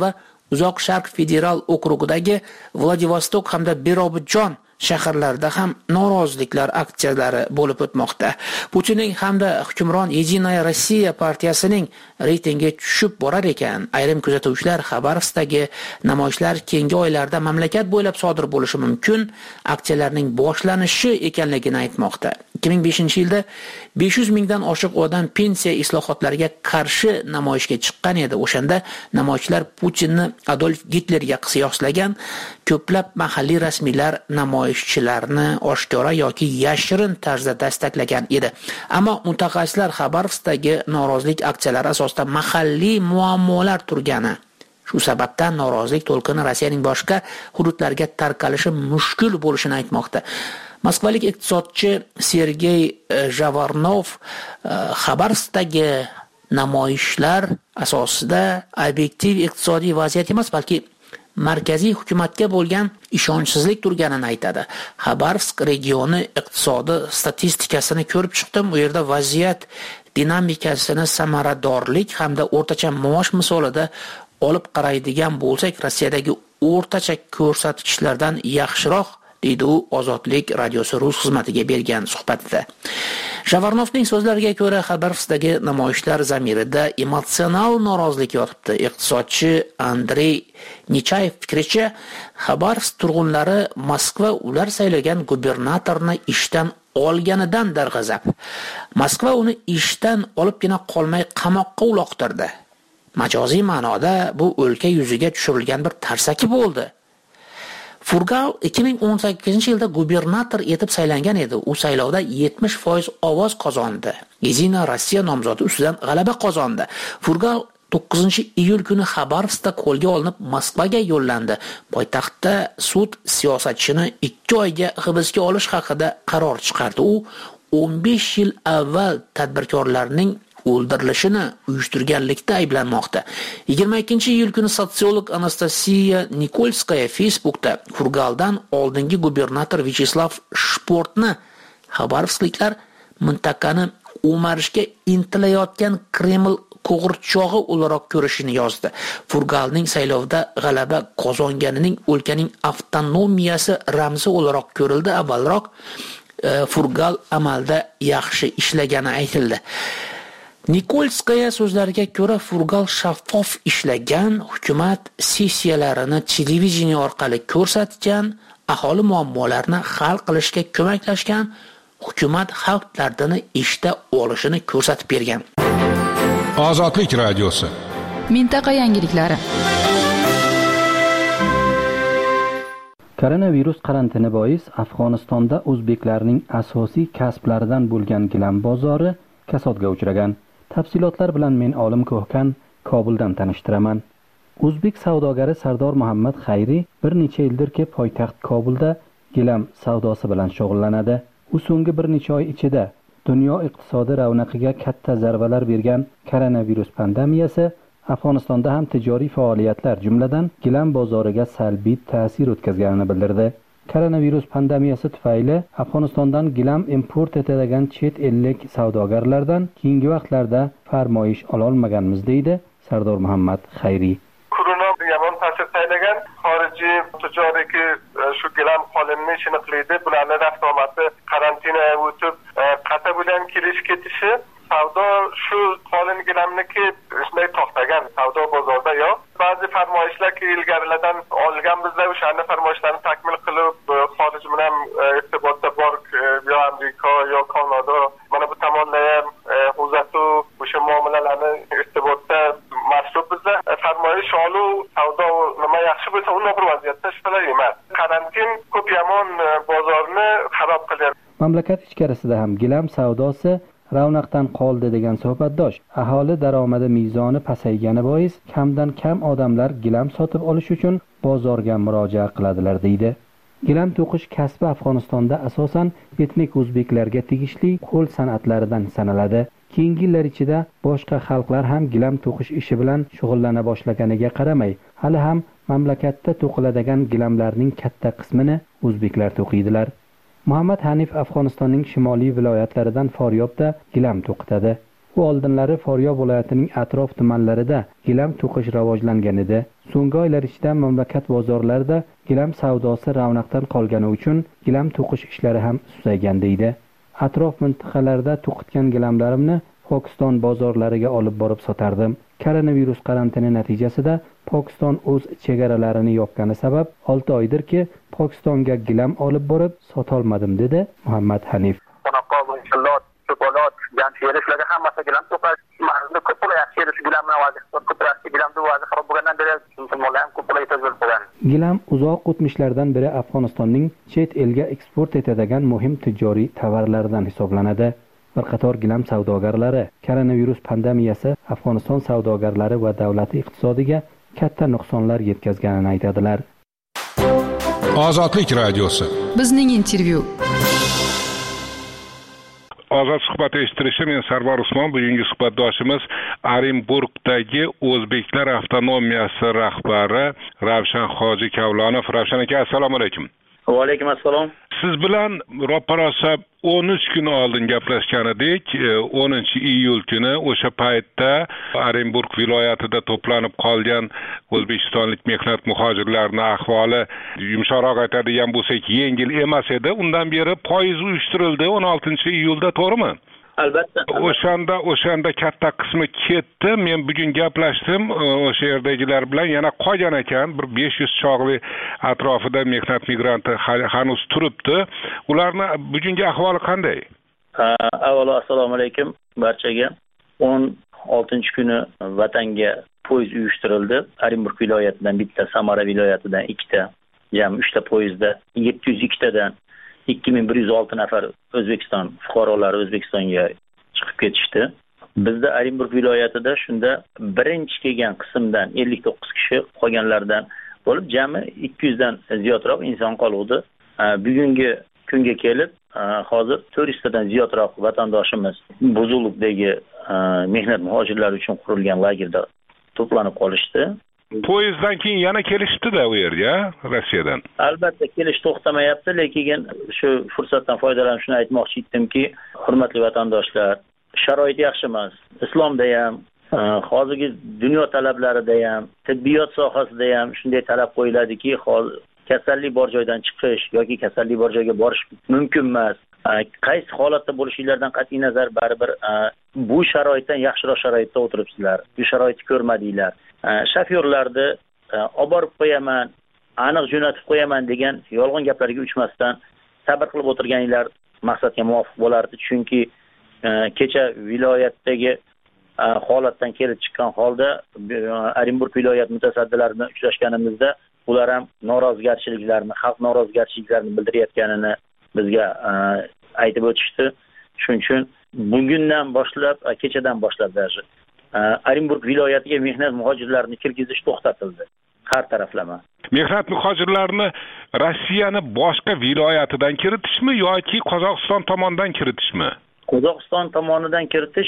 Uzoq Sharq federal okrugidagi Vladivostok hamda Birobidjon shaharlarida ham noroziliklar aksiyalari bo'lib o'tmoqda. Putinning hamda hukmron Единая Россия partiyasining reytingi tushib borar ekan. Ayrim kuzatuvchilar Xabarovskdagi namoyishlar keyingi oylarda mamlakat bo'ylab sodir bo'lishi mumkin, aksiyalarning boshlanishi ekanligini aytmoqda. 2005-yilda 500 mingdan oshiq odam pensiya islohotlariga qarshi namoyishga chiqqan edi. O'shanda namoyishchilar Putinni Adolf Gitlerga qiyoslagan, ko'plab mahalliy rasmiylar namoyishchilarni oshkora yoki yashirin tarzda dastaklagan edi. Ammo mutaxassislar Xabarovskdagi norozilik aksiyalari asosida mahalliy muammolar turgani, shu sababdan norozilik to'lqini Rossiyaning boshqa hududlariga tarqalishi mushkul bo'lishini aytmoqda. Moskvalik iqtisodchi Sergey Javarnov Xabarovskdagi namoyishlar asosida obyektiv iqtisodiy vaziyat emas, balki markaziy hukumatga bo'lgan ishonchsizlik turganini aytadi. Xabarovsk regioni iqtisodi statistikasini ko'rib chiqdim. U yerda vaziyat dinamikasini samaradorlik hamda o'rtacha maosh misolida olib qaraydigan bo'lsak, Rossiyadagi o'rtacha ko'rsatkichlardan yaxshiroq, deydi u Ozodlik radiosi rus xizmatiga bergan suhbatida. Javarnovning so'zlariga ko'ra, Xabarovskdagi namoyishlar zamirida emotsional norozilik yotibdi. Iqtisodchi Andrey Nechayev fikricha, Xabarovsk turg'unlari Moskva ular saylagan gubernatorni ishdan olganidan darg'azab. Moskva uni ishdan olibgina qolmay qamoqqa uloqtirdi. Majoziy ma'noda bu o'lka yuziga tushirilgan bir tarsaki bo'ldi. Furgal 2018-yilda gubernator etib saylangan edi. U saylovda 70% ovoz qozondi. Единая Россия nomzodi ustidan g'alaba qozondi. Furgal 9-iyul kuni Xabarovskda qo'lga olinib Moskvaga yo'llandi. Poytaxtda sud siyosatchini 2 oyga hibsga olish haqida qaror chiqardi. U 15 yil avval tadbirkorlarning o'ldirilishini uyushtirganlikda ayblanmoqda. 22-iyul kuni sotsiolog Anastasiya Nikolskaya Facebookda Furgaldan oldingi gubernator Vyacheslav Shportni Xabarovskliklar mintaqani o'marishga intilayotgan Kreml qo'g'irchog'i o'laroq ko'rishini yozdi. Furgalning saylovda g'alaba qozonganining o'lkaning avtonomiyasi ramzi o'laroq ko'rildi. Avvalroq Furgal amalda yaxshi ishlagani aytildi. Nikolskaya so'zlariga ko'ra, Furgal shaffof ishlagan, hukumat sessiyalarini televideniya orqali ko'rsatgan, aholi muammolarini hal qilishga ko'maklashgan, hukumat xalq dardini ishda olishini ko'rsatib bergan. Ozodlik radiosi. Mintaqa yangiliklari. Koronavirus karantini bois Afg'onistonda o'zbeklarning asosiy kasblaridan bo'lgan gilam bozori kasodga uchragan. Tafsilotlar bilan men Olim Ko'hkan Kobuldan tanishtiraman. O'zbek savdogari Sardor Muhammad Xayri bir necha yildirki poytaxt Kobulda gilam savdosi bilan shug'ullanadi. U so'nggi bir necha oy ichida dunyo iqtisodi ravnaqiga katta zarbalar bergan koronavirus pandemiyasi Afg'onistonda ham tijoriy faoliyatlar, jumladan gilam bozoriga salbiy ta'sir o'tkazganini bildirdi. Koronavirus pandemiyasi tufayli Afg'onistondan gilam import etadigan chet ellik savdogarlardan keyingi vaqtlarda farmoyish ololmaganmiz, deydi Sardor Muhammad Xayri. Korona yomon ta'sir qilgan xorijiy tijoriy shu gilam qolinni ishini qiladi. Bularning rahnomati karantina o'tib qata bilan kelish ketishi savdo shu qolin gilamniki shunday to'xtagan savdo bozorida yo'q. Ba'zi farmoyishlar ilgarilardan olganmizda o'shani farmoyishlarni takmil qilib xorij bilan irtibotda bor yo Amerika yo Kanada mana bu tomonda ham uzatuv o'sha muomalalarni irtibotda mas'ul bizda farmoyish olu savdo nima yaxshi bo'lsa uni bir vaziyatda shunday emas. Karantin ko'p yomon bozorni xarob qilgan. Mamlakat ichkarisida ham gilam savdosi ravnaqdan qoldi degan suhbatdosh, aholi daromadi mezoni pasaygani bois kamdan kam odamlar gilam sotib olish uchun bozorga murojaat qiladilar, deydi. Gilam to'qish kasbi Afg'onistonda asosan etnik o'zbeklarga tegishli qo'l san'atlaridan sanaladi. Keyingi yillar ichida boshqa xalqlar ham gilam to'qish ishi bilan shug'ullana boshlaganiga qaramay, hali ham mamlakatda to'qiladigan gilamlarning katta qismini o'zbeklar to'qiydilar. Muhammad Hanif Afg'onistonning shimoliy viloyatlaridan Faryobda gilam to'qitadi. U oldinlari Farg'ona viloyatining atrof tumanlarida gilam to'qish rivojlangan edi. So'nggi oylar ichida mamlakat bozorlarida gilam savdosi ravnaqdan qolgani uchun gilam to'qish ishlari ham susaygan deydi. Atrof mintaqalarda to'qitgan gilamlarimni Pokiston bozorlariga olib borib sotardim. Koronavirus karantini natijasida Pokiston o'z chegaralarini yopgani sabab 6 oydirki Pokistonga gilam olib borib sota olmadim dedi Muhammad Hanif. Yerishlarga hammasi gilam to'qish mahalda ko'p bo'layapti. Yerish gilamni o'zi ko'proq gilamni o'zi xarob bo'lgandan beri musulmonlar ham ko'p bo'layotgan bo'lgan. Gilam uzoq o'tmishlardan beri Afg'onistonning chet elga eksport etadigan muhim tijoriy tovarlaridan hisoblanadi. Bir qator gilam savdogarlari koronavirus pandemiyasi Afg'oniston savdogarlari va davlat iqtisodiga katta nuqsonlar yetkazganini aytadilar. Ozodlik radiosi. Bizning intervyu. Ozod suhbat eshitilishi, men Sarvar Usmon. Bugungi suhbatdoshimiz Orenburgdagi O'zbeklar avtonomiyasi rahbari Ravshan Hoji Kavlonov. Ravshan aka, assalomu alaykum. Va alaykum assalom. Siz bilan ro'parosa 13 kun oldin gaplashgan edik. 10-iyul kuni o'sha paytda Orenburg viloyatida to'planib qolgan o'zbekistonlik mehnat muhojirlarining ahvoli yumshoqroq aytadigan bo'lsak yengil emas edi. Undan beri poyiz uyushtirildi 16-iyulda, to'g'rimi? Albatta. O'shanda katta qismi ketdi. Men bugun gaplashdim o'sha yerdagilar bilan, yana qolgan ekan, bir 500 chog'li atrofida mehnat migranti hanuz turibdi. Ularning bugungi ahvoli qanday? Avvalo assalomu alaykum barchaga. 16-kuni vatanga poyezd uyushtirildi. Orenburg viloyatidan bitta, Samara viloyatidan ikkita, jami 3 ta poyezdda 702 tadan 2106 nafar O'zbekiston fuqarolari O'zbekistonga chiqib ketishdi. Bizda Orenburg viloyatida shunda birinchi kelgan qismdan 59 kishi qolganlardan bo'lib jami 200 dan ziyodroq inson qoluvdi. Bugungi kunga kelib hozir 400 tadan ziyodroq vatandoshimiz Buzulukdagi mehnat muhojirlari uchun qurilgan lagerda to'planib qolishdi. Poyezddan keyin yana kelishdi-da u yerga Rossiyadan. Albatta kelish to'xtamayapti, lekin shu fursatdan foydalanib shuni aytmoqchi edimki, hurmatli vatandoshlar, sharoit yaxshi emas. Islomda ham, hozirgi dunyo talablarida ham, tibbiyot sohasida ham shunday talab qo'yiladiki, kasallik bor joydan chiqish yoki kasallik bor joyga borish mumkin emas. Qaysi holatda bo'lishinglardan qat'iy nazar baribir bu sharoitdan yaxshiroq sharoitda o'tiribsizlar. Bu sharoitni ko'rmadinglar. Shofyorlarni olib borib qo'yaman, aniq jo'natib qo'yaman degan yolg'on gaplarga uchmasdan sabr qilib o'tirganinglar maqsadga muvofiq bo'lardi. Chunki kecha viloyatdagi holatdan kelib chiqqan holda Orenburg viloyat mutasaddilarini bilan uchrashganimizda ular ham norozigarchiliklarini, xalq norozigarchiliklarini bildirayotganini bizga aytib o'tishdi. Shuning uchun bugundan boshlab, kechadan boshlab даже Orenburg viloyatiga mehnat muhojirlarini kirgizish to'xtatildi. Har taraflama. Mehnat muhojirlarini Rossiyani boshqa viloyatidan kiritishmi yoki Qozog'iston tomonidan kiritishmi? Qozog'iston tomonidan kiritish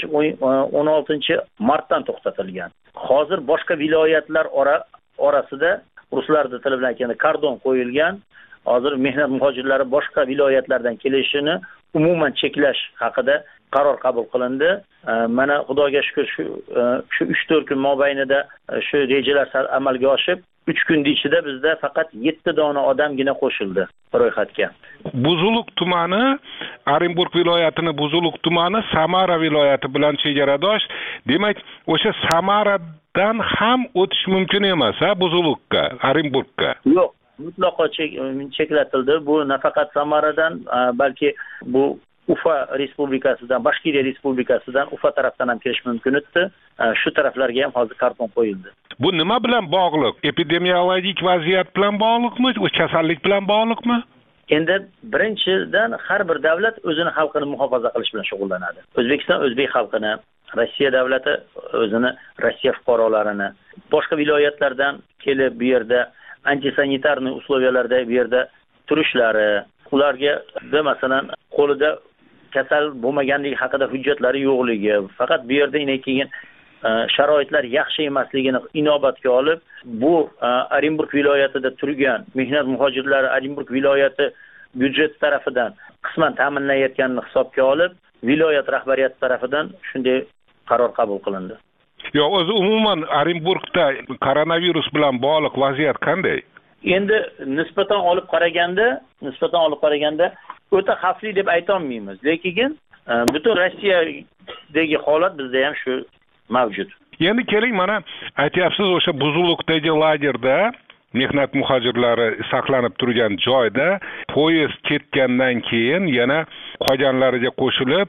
16-martdan to'xtatilgan. Hozir boshqa viloyatlar orasida ruslarda tili bilan aytganda kordon qo'yilgan. Hozir mehnat muhojirlari boshqa viloyatlardan kelishini umuman cheklash haqida qaror qabul qilindi. Mana Xudoga shukr shu 3-4 kun mobaynida shu rejalar amalga oshib, 3 kun ichida bizda faqat 7 dona odamgina qo'shildi ro'yxatga. Buzuluk tumani, Orenburg viloyatining Buzuluk tumani Samara viloyati bilan chegaradosh. Demak, o'sha Samaradan ham o'tish mumkin emas, Buzulukka, Orenburgga. Yo'q, mutlaqo cheklatildi. Bu nafaqat Samaradan, balki bu Ufa respublikasidan, Bashkiriya respublikasidan, Ufa tarafdan ham kelish mumkin edi. Shu taraflarga ham hozir karton qo'yildi. Bu nima bilan bog'liq? Epidemiologik vaziyat bilan bog'liqmi? O kasallik bilan bog'liqmi? Endi birinchidan har bir davlat o'zini xalqini muhofaza qilish bilan shug'ullanadi. O'zbekiston o'zbek xalqini, Rossiya davlati o'zini Rossiya fuqarolarini, boshqa viloyatlardan kelib bu yerda antisanitarniy uslovlarda bu yerda turishlari, ularga masalan qo'lida kasal bo'lmaganligi haqida hujjatlari yo'qligi, faqat bu yerda keyin sharoitlar yaxshi emasligini inobatga olib, bu Orenburg viloyatida turgan mehnat muhojirlari Orenburg viloyati byudjet tarafidan qisman ta'minlanayotganini hisobga olib, viloyat rahbariyati tarafidan shunday qaror qabul qilindi. Yo'q, o'zi umuman Orenburgda koronavirus bilan bog'liq vaziyat qanday? Endi nisbatan olib qaraganda o'ta xavfli deb ayta olmaymiz, lekin butun Rossiyadagi holat bizda ham shu mavjud. Endi keling, mana aytyapsiz, o'sha Buzuluqdagi lagerda mehnat muhojirlari saqlanib turgan joyda poyezd ketgandan keyin yana qolganlariga qo'shilib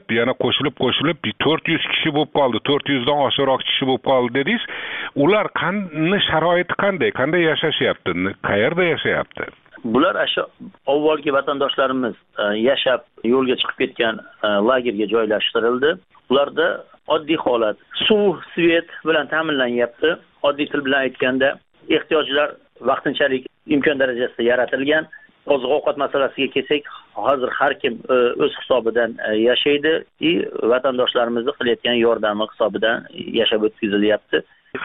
400 kishi bo'lib qoldi, 400 dan oshiqroq kishi bo'lib qoldi dedingiz. Ular sharoiti qanday yashashyapti, qayerda yashayapti? Bular avvalgi vatandoshlarimiz yashab yo'lga chiqib ketgan lagerga joylashtirildi. Ularda oddiy holat, suv, svet bilan ta'minlanyapti. Oddiy til bilan aytganda, ehtiyojlar vaqtinchalik imkon darajasida yaratilgan. Oziq-ovqat masalasiga kelsak, hozir har kim o'z hisobidan yashaydi, vatandoshlarimizni qilayotgan yordami hisobidan yashab o'tkazilyapti.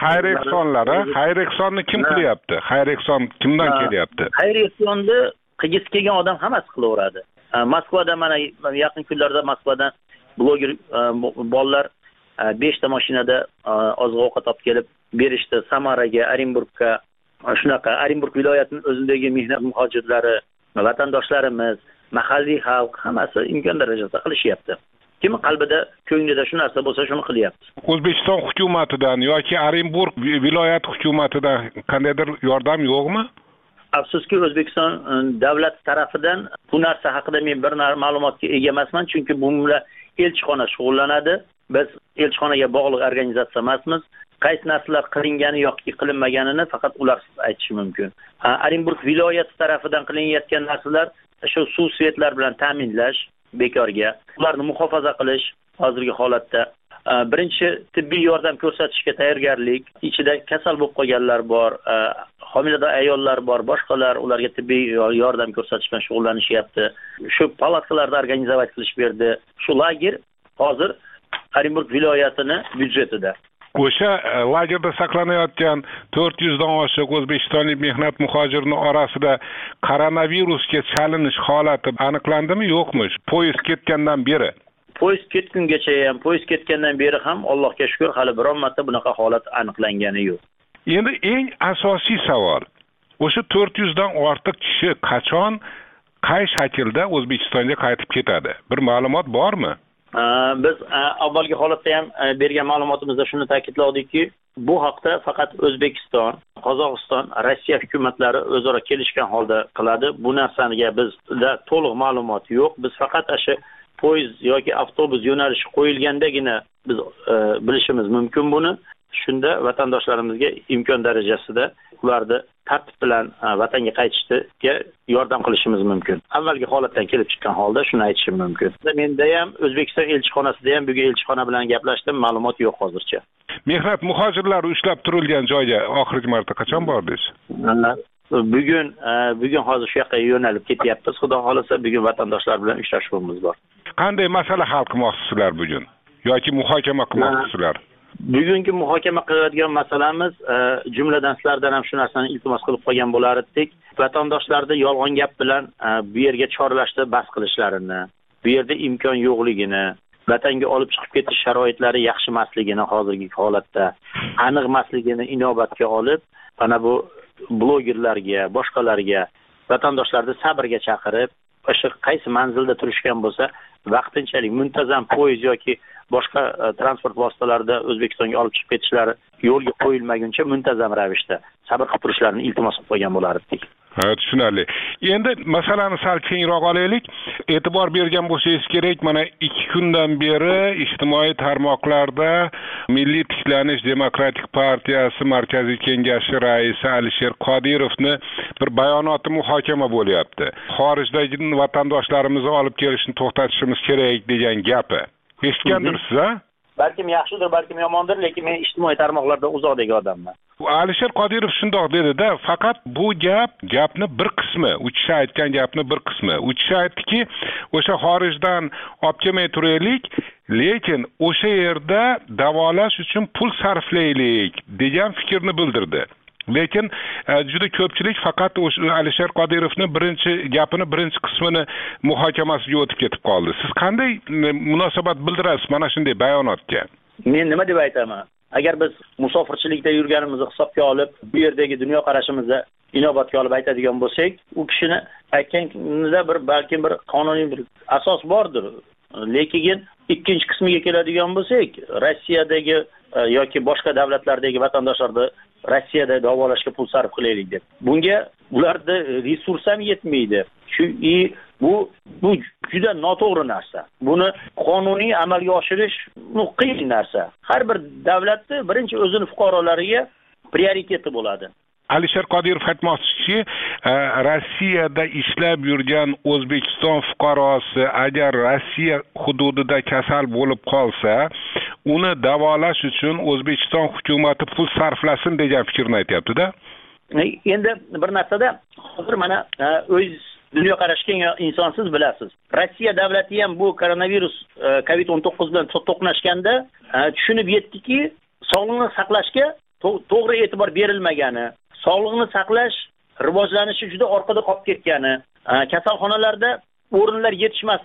Xayr-ehsonni kim qilyapti? Xayr-ehson kimdan kelyapti? Xayr-ehsonni qilgisi kelgan odam hammasi qilaveradi. Moskvada mana yaqin kunlarda Moskvadan bloger bolalar 5 ta mashinada oziq-ovqat olib kelib berishdi Samaraga, Orenburgga. Shunaqa Orenburg viloyatining o'zidagi mehnat muhojirlari, vatandoshlarimiz, mahalliy xalq hammasi imkon darajasida qilishyapti. Kim qalbida, ko'nglida shu narsa bo'lsa, shuni qilyapti. O'zbekiston hukumatidan yoki Orenburg viloyat hukumatidan qandaydir yordam yo'qmi? Afsuski, O'zbekiston davlat tarafidan bu narsa haqida men bir ma'lumotga ega emasman, chunki bu bilan elchixona shug'ullanadi. Biz elchixonaga bog'liq organizatsiya emasmiz. Qaysi narsalar qilingani yoki qilinmaganini faqat ular aytishi mumkin. Orenburg viloyati tarafidan qilinayotgan narsalar shu suv svetlar bilan ta'minlash bekorga, ularni muhofaza qilish hozirgi holatda. Birinchi tibbiy yordam ko'rsatishga tayyorgarlik, ichida kasal bo'lib qolganlar bor, homilador ayollar bor, boshqalar ularga tibbiy yordam ko'rsatish bilan shug'ullanishyapti. Shu palatkalarda organizatsiya qilish berdi. Shu lager hozir Orenburg viloyatini byudjetida. O'sha lagerda saqlanayotgan 400 dan oshiq o'zbekistonlik mehnat muhojirining orasida koronavirusga chalinish holati aniqlandimi, yo'qmi? Poyezd ketgandan beri. Poyezd ketgandan beri ham Allohga shukr, hali biron marta bunaqa holat aniqlangani yo'q. Endi eng asosiy savol, o'sha 400 dan ortiq kishi qachon, qay shaklda O'zbekistonga qaytib ketadi? Bir ma'lumot bormi? Biz avvalgi holatda ham bergan ma'lumotimizda shuni ta'kidladikki, bu haqda faqat O'zbekiston, Qozog'iston, Rossiya hukumatlari o'zaro kelishgan holda qiladi. Bu narsaga bizda to'liq ma'lumot yo'q. Biz faqat o'sha poyezd yoki avtobus yo'nalishi qo'yilgandagina biz bilishimiz mumkin buni. Shunda vatandoshlarimizga imkon darajasida ularni tartib bilan vatanga qaytishga yordam qilishimiz mumkin. Avvalgi holatdan kelib chiqqan holda shuni aytishim mumkin. Menda ham O'zbekiston elchixonasida ham bugun elchixona bilan gaplashdim, ma'lumot yo'q hozircha. Mehnat muhojirlari ushlab turilgan joyga oxirgi marta qachon bordingiz? Bugun hozir shu yoqqa yo'nalib ketyapmiz. Xudo xolasa bugun vatandoshlar bilan uchrashuvimiz bor. Qanday masala hal qilmoqchisizlar bugun yoki muhokama qilmoqchisizlar? Bugungi muhokama qiladigan masalamiz, jumladan sizlardan ham shu narsani iltimos qilib qolgan bo'lar edik. Vatandoshlarni yolg'on gap bilan bu yerga chorlashda bas qilishlarini, bu yerda imkon yo'qligini, vatanga olib chiqib ketish sharoitlari yaxshi emasligini, hozirgi holatda aniq emasligini inobatga olib, mana bu blogerlarga, boshqalarga vatandoshlarni sabrga chaqirib, o'sha qaysi manzilda turishgan bo'lsa, vaqtinchalik muntazam poyezd yoki boshqa transport vositalarida O'zbekistonga olib chiqib ketishlari yo'lga qo'yilmaguncha muntazam ravishda sabr qilib turishlarini iltimos qilib qo'ygan bo'lar edik. Ha, tushunarli. Endi masalani sal kengroq olaylik. E'tibor bergan bo'lsangiz kerak, mana 2 kundan beri ijtimoiy tarmoqlarda Milliy tiklanish demokratik partiyasi Markaziy kengashi raisi Alisher Qodirovni bir bayonoti muhokama bo'lyapti. Xorijdagi vatandoshlarimizni olib kelishni to'xtatishimiz kerak degan gapi. Eshitgandirsiz, ha? Balkim yaxshidir, balkim yomondir, lekin men ijtimoiy tarmoqlarda uzoqdagi odamman. Alisher Qodirov shundoq dedi-da, faqat bu gapni bir qismi, u kishi aytgan gapni bir qismi. U kishi aytdiki, o'sha xorijdan olib kelmay turaylik, lekin o'sha yerda davolash uchun pul sarflaylik degan fikrni bildirdi. Lekin juda ko'pchilik faqat o'sha Alisher Qodirovning birinchi qismini muhokamasiga o'tib ketib qoldi. Siz qanday munosabat bildirasiz mana shunday bayonotga? Men nima deb aytaman? Agar biz musofirchilikda yurganimizni hisobga olib, bu yerdagi dunyoqarashimizni inobatga olib aytadigan bo'lsak, u kishini aytganida balkim bir qonuniy bir asos bordir. Lekin ikkinchi qismiga keladigan bo'lsak, Rossiyadagi yoki boshqa davlatlardagi vatandoshlarni Rossiyada davolashga pul sarf qilaylik deb. Bunga ularda resurs ham yetmaydi. Bu juda noto'g'ri narsa. Buni qonuniy amalga oshirish qiyin narsa. Har bir davlatda birinchi o'zini fuqarolariga prioriteti bo'ladi. Alisher Qodirov aytmoqchi, Rossiyada ishlab yurgan O'zbekiston fuqarosi agar Rossiya hududida kasal bo'lib qolsa, uni davolash uchun O'zbekiston hukumatı pul sarflasin degan fikrni aytayapti-da. Endi bir narsada hozir mana o'z dunyoqarashgan insonsiz bilasiz. Rossiya davlati ham bu koronavirus COVID-19 bilan to'qnashganda tushunib yetdiki, sog'liqni saqlashga to'g'ri e'tibor berilmagani, sog'liqni saqlash rivojlanishi juda orqada qolib ketgani, kasalxonalarda o'rinlar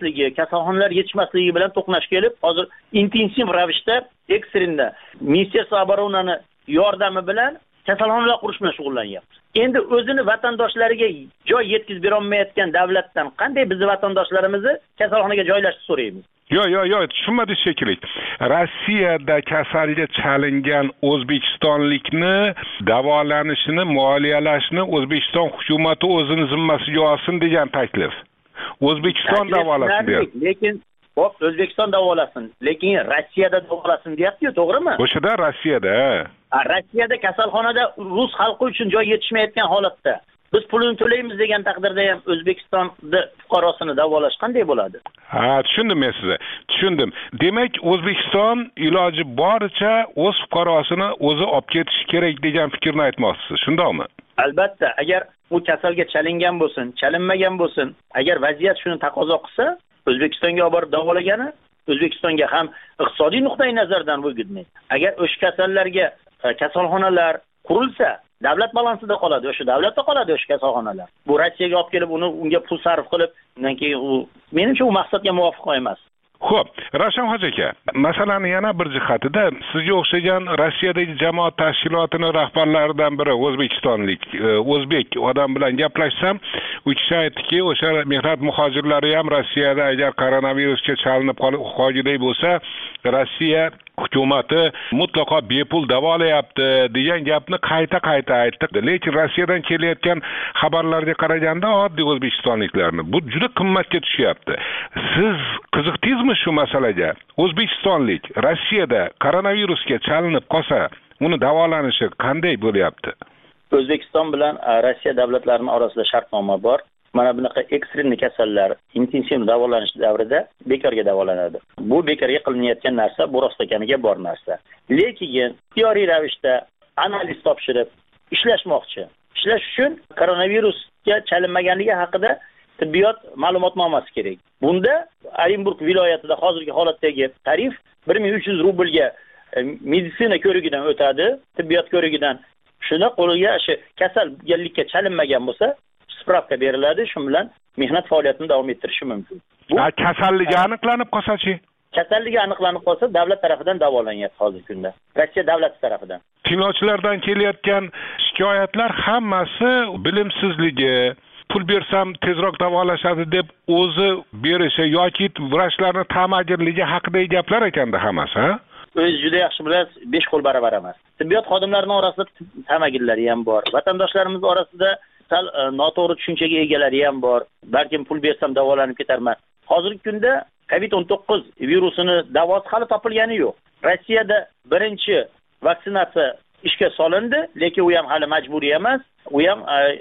yetishmasligi bilan to'qnash kelib, hozir intensiv ravishda ekstrenda Ministerstvo обороны yordami bilan kasalxonalar qurish bilan shug'ullanyapti. Endi o'zini vatandoshlariga joy yetkazib bera olmayotgan davlatdan qanday biz vatandoshlarimizni kasalxonaga joylashni so'raymiz? Yo'q, tushunmadingiz shekilli. Rossiyada kasalga chalingan o'zbekistonlikni davolanishini, moliyalashni O'zbekiston hukumatı o'zini zimmasiga olsin degan taklif. O'zbekiston davolasin deyapti. Lekin O'zbekiston davolasin, lekin Rossiyada davolasin deyapti-ku, to'g'rimi? O'shada Rossiyada. Rossiyada kasalxonada rus xalqi uchun joy yetishmayotgan holatda biz pulini to'laymiz degan taqdirda ham O'zbekistonda fuqarosini davolash qanday bo'ladi? Tushundim men sizni. Tushundim. Demak, O'zbekiston iloji boricha o'z fuqarosini o'zi olib ketish kerak degan fikrni aytmoqchisiz, shundaymi? Albatta, agar u kasalga chalingan bo'lsin, chalinmagan bo'lsin, agar vaziyat shuni taqozo qilsa, O'zbekistonga olib borib davolagani O'zbekistonga ham iqtisodiy nuqtai nazardan bo'lmaydi. Agar o'sha kasallarga kasalxonalar qurilsa, davlat balansida qoladi, o'sha davlatda qoladi o'sha kasalxonalar. Bu Rossiyaga olib kelib unga pul sarf qilib, undan keyin menimcha u maqsadga muvofiq emas. Xo'p, Ravshan hoji aka, masalani yana bir jihatida sizga o'xshagan Rossiyadagi jamoat tashkilotining rahbarlaridan biri o'zbekistonlik, o'zbek odam bilan gaplashsam, u kishi aytdiki, o'sha mehnat muhojirlari ham Rossiyada agar koronavirusga chalinib qolgudek bo'lsa, Rossiya hukumatı mutlaqo bepul davolayapti degan gapni qayta aytdi. Lekin Rossiyadan kelayotgan xabarlarga qaraganda oddiy o'zbekistonliklarni bu juda qimmatga tushyapti. Siz qiziqdingizmi shu masalaga? O'zbekistonlik Rossiyada koronavirusga chalinib qolsa, uni davolanishi qanday bo'lyapti? O'zbekiston bilan Rossiya davlatlarining orasida shartnoma bor. Mana bunaqa ekstremniy kasallar intensiv davolanish davrida bekorga davolanadi. Bu bekorga qilinayotgan narsa bu rost ekaniga bor narsa. Lekin ixtiyoriy ravishda analiz topshirib ishlashmoqchi. Ishlash uchun koronavirusga chalinmaganligi haqida tibbiyot ma'lumotnomasi kerak. Bunda Orenburg viloyatida hozirgi holatdagi tarif 1300 rublga meditsina ko'rigidan o'tadi, tibbiyot ko'rigidan. Shuni qo'liga shu kasallikka chalinmagan bo'lsa, spravka beriladi, shu bilan mehnat faoliyatini davom ettirishi mumkin. Kasalligi aniqlanib qolsa-chi? Kasalligi aniqlanib qolsa, davlat tarafidan davolanyapti hozirgi kunda. Rossiya davlati tarafidan. Tinglovchilardan kelayotgan shikoyatlar hammasi bilimsizligi, pul bersam tezroq davolashadi deb o'zi berishi yoki vrachlarning ta'magirligi haqidagi gaplar ekanda hammasi, ha? O'z juda yaxshi bilasiz, 5 qo'l baravar emas. Tibbiyot xodimlarining orasida ta'magirlari ham bor. Vatandoshlarimiz orasida noto'g'ri tushunchaga egalari ham bor. Balkim pul bersam davolanib ketarman. Hozirgi kunda COVID-19 virusini davosi hali topilgani yo'q. Rossiyada birinchi vaksinatsiya ishga solindi, lekin u ham hali majburiy emas. U ham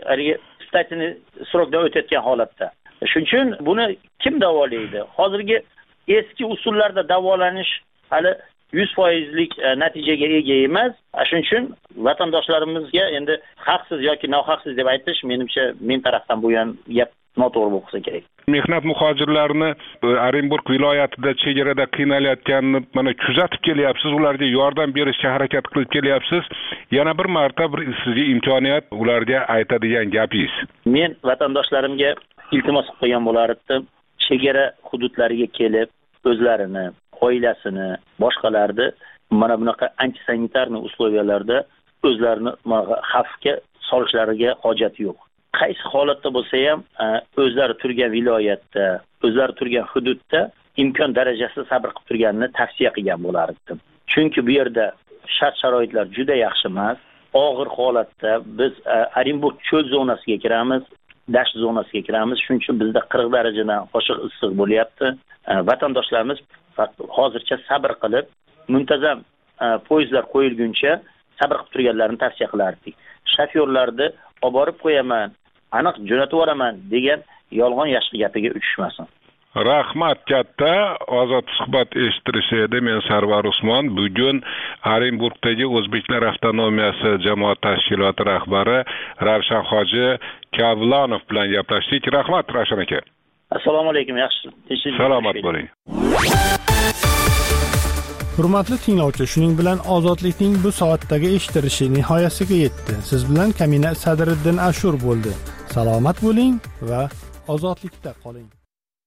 statini srokdan o'tayotgan holatda. Shuning uchun buni kim davolaydi? Hozirgi eski usullarda davolanish hali 100%lik natijaga ega emas. Shuning uchun vatandoshlarimizga endi haqsiz yoki nohaqsiz deb aytish menimcha men tarafdan bu ham gap noto'g'ri bo'lsa kerak. Mehnat muhojirlarini Orenburg viloyatida chegarada qiynalayotganini mana kuzatib kelyapsiz, ularga yordam berishga harakat qilib kelyapsiz. Yana bir marta sizga imkoniyat ularga aytadigan gapingiz. Men vatandoshlarimga iltimos qilgan bo'lardim, chegara hududlariga kelib o'zlarini, oilasini, boshqalarni mana bunaqa antisanitarniy usloviyalarda o'zlarini xavfga solishlariga hojat yo'q. Qaysi holatda bo'lsa ham o'zlari turgan viloyatda, o'zlari turgan hududda imkon darajasida sabr qilib turganini tavsiya qilgan bo'lardim. Chunki bu yerda shart-sharoitlar juda yaxshi emas. Og'ir holatda biz Orenburg cho'l zonasiga kiramiz, dasht zonasiga kiramiz. Shuning uchun bizda 40 darajadan oshiq issiq bo'lyapti. Vatandoshlarimiz hozircha sabr qilib, muntazam poyezdlar qo'yilguncha sabr qilib turganlarini tavsiya qilardik. Shofyorlarni olib borib qo'yaman, aniq jo'natib yuboraman degan yolg'on yashqi gapiga uchishmasin. Rahmat katta, ozod suhbat eshittirishdi edi. Men Sarvar Usmon bugun Orenburgdagi O'zbeklar avtonomiyasi jamoat tashkiloti rahbari Ravshan hoji Kavlonov bilan gaplashdik. Rahmat Ravshan aka. Assalomu alaykum, yaxshi. Salomat bo'ling. Hurmatli tinglovchi, shuning bilan ozodlikning bu soatdagi eshittirishi nihoyasiga yetdi. Siz bilan Kamina Sadriddin Ashur bo'ldi. Salomat bo'ling va ozodlikda qoling.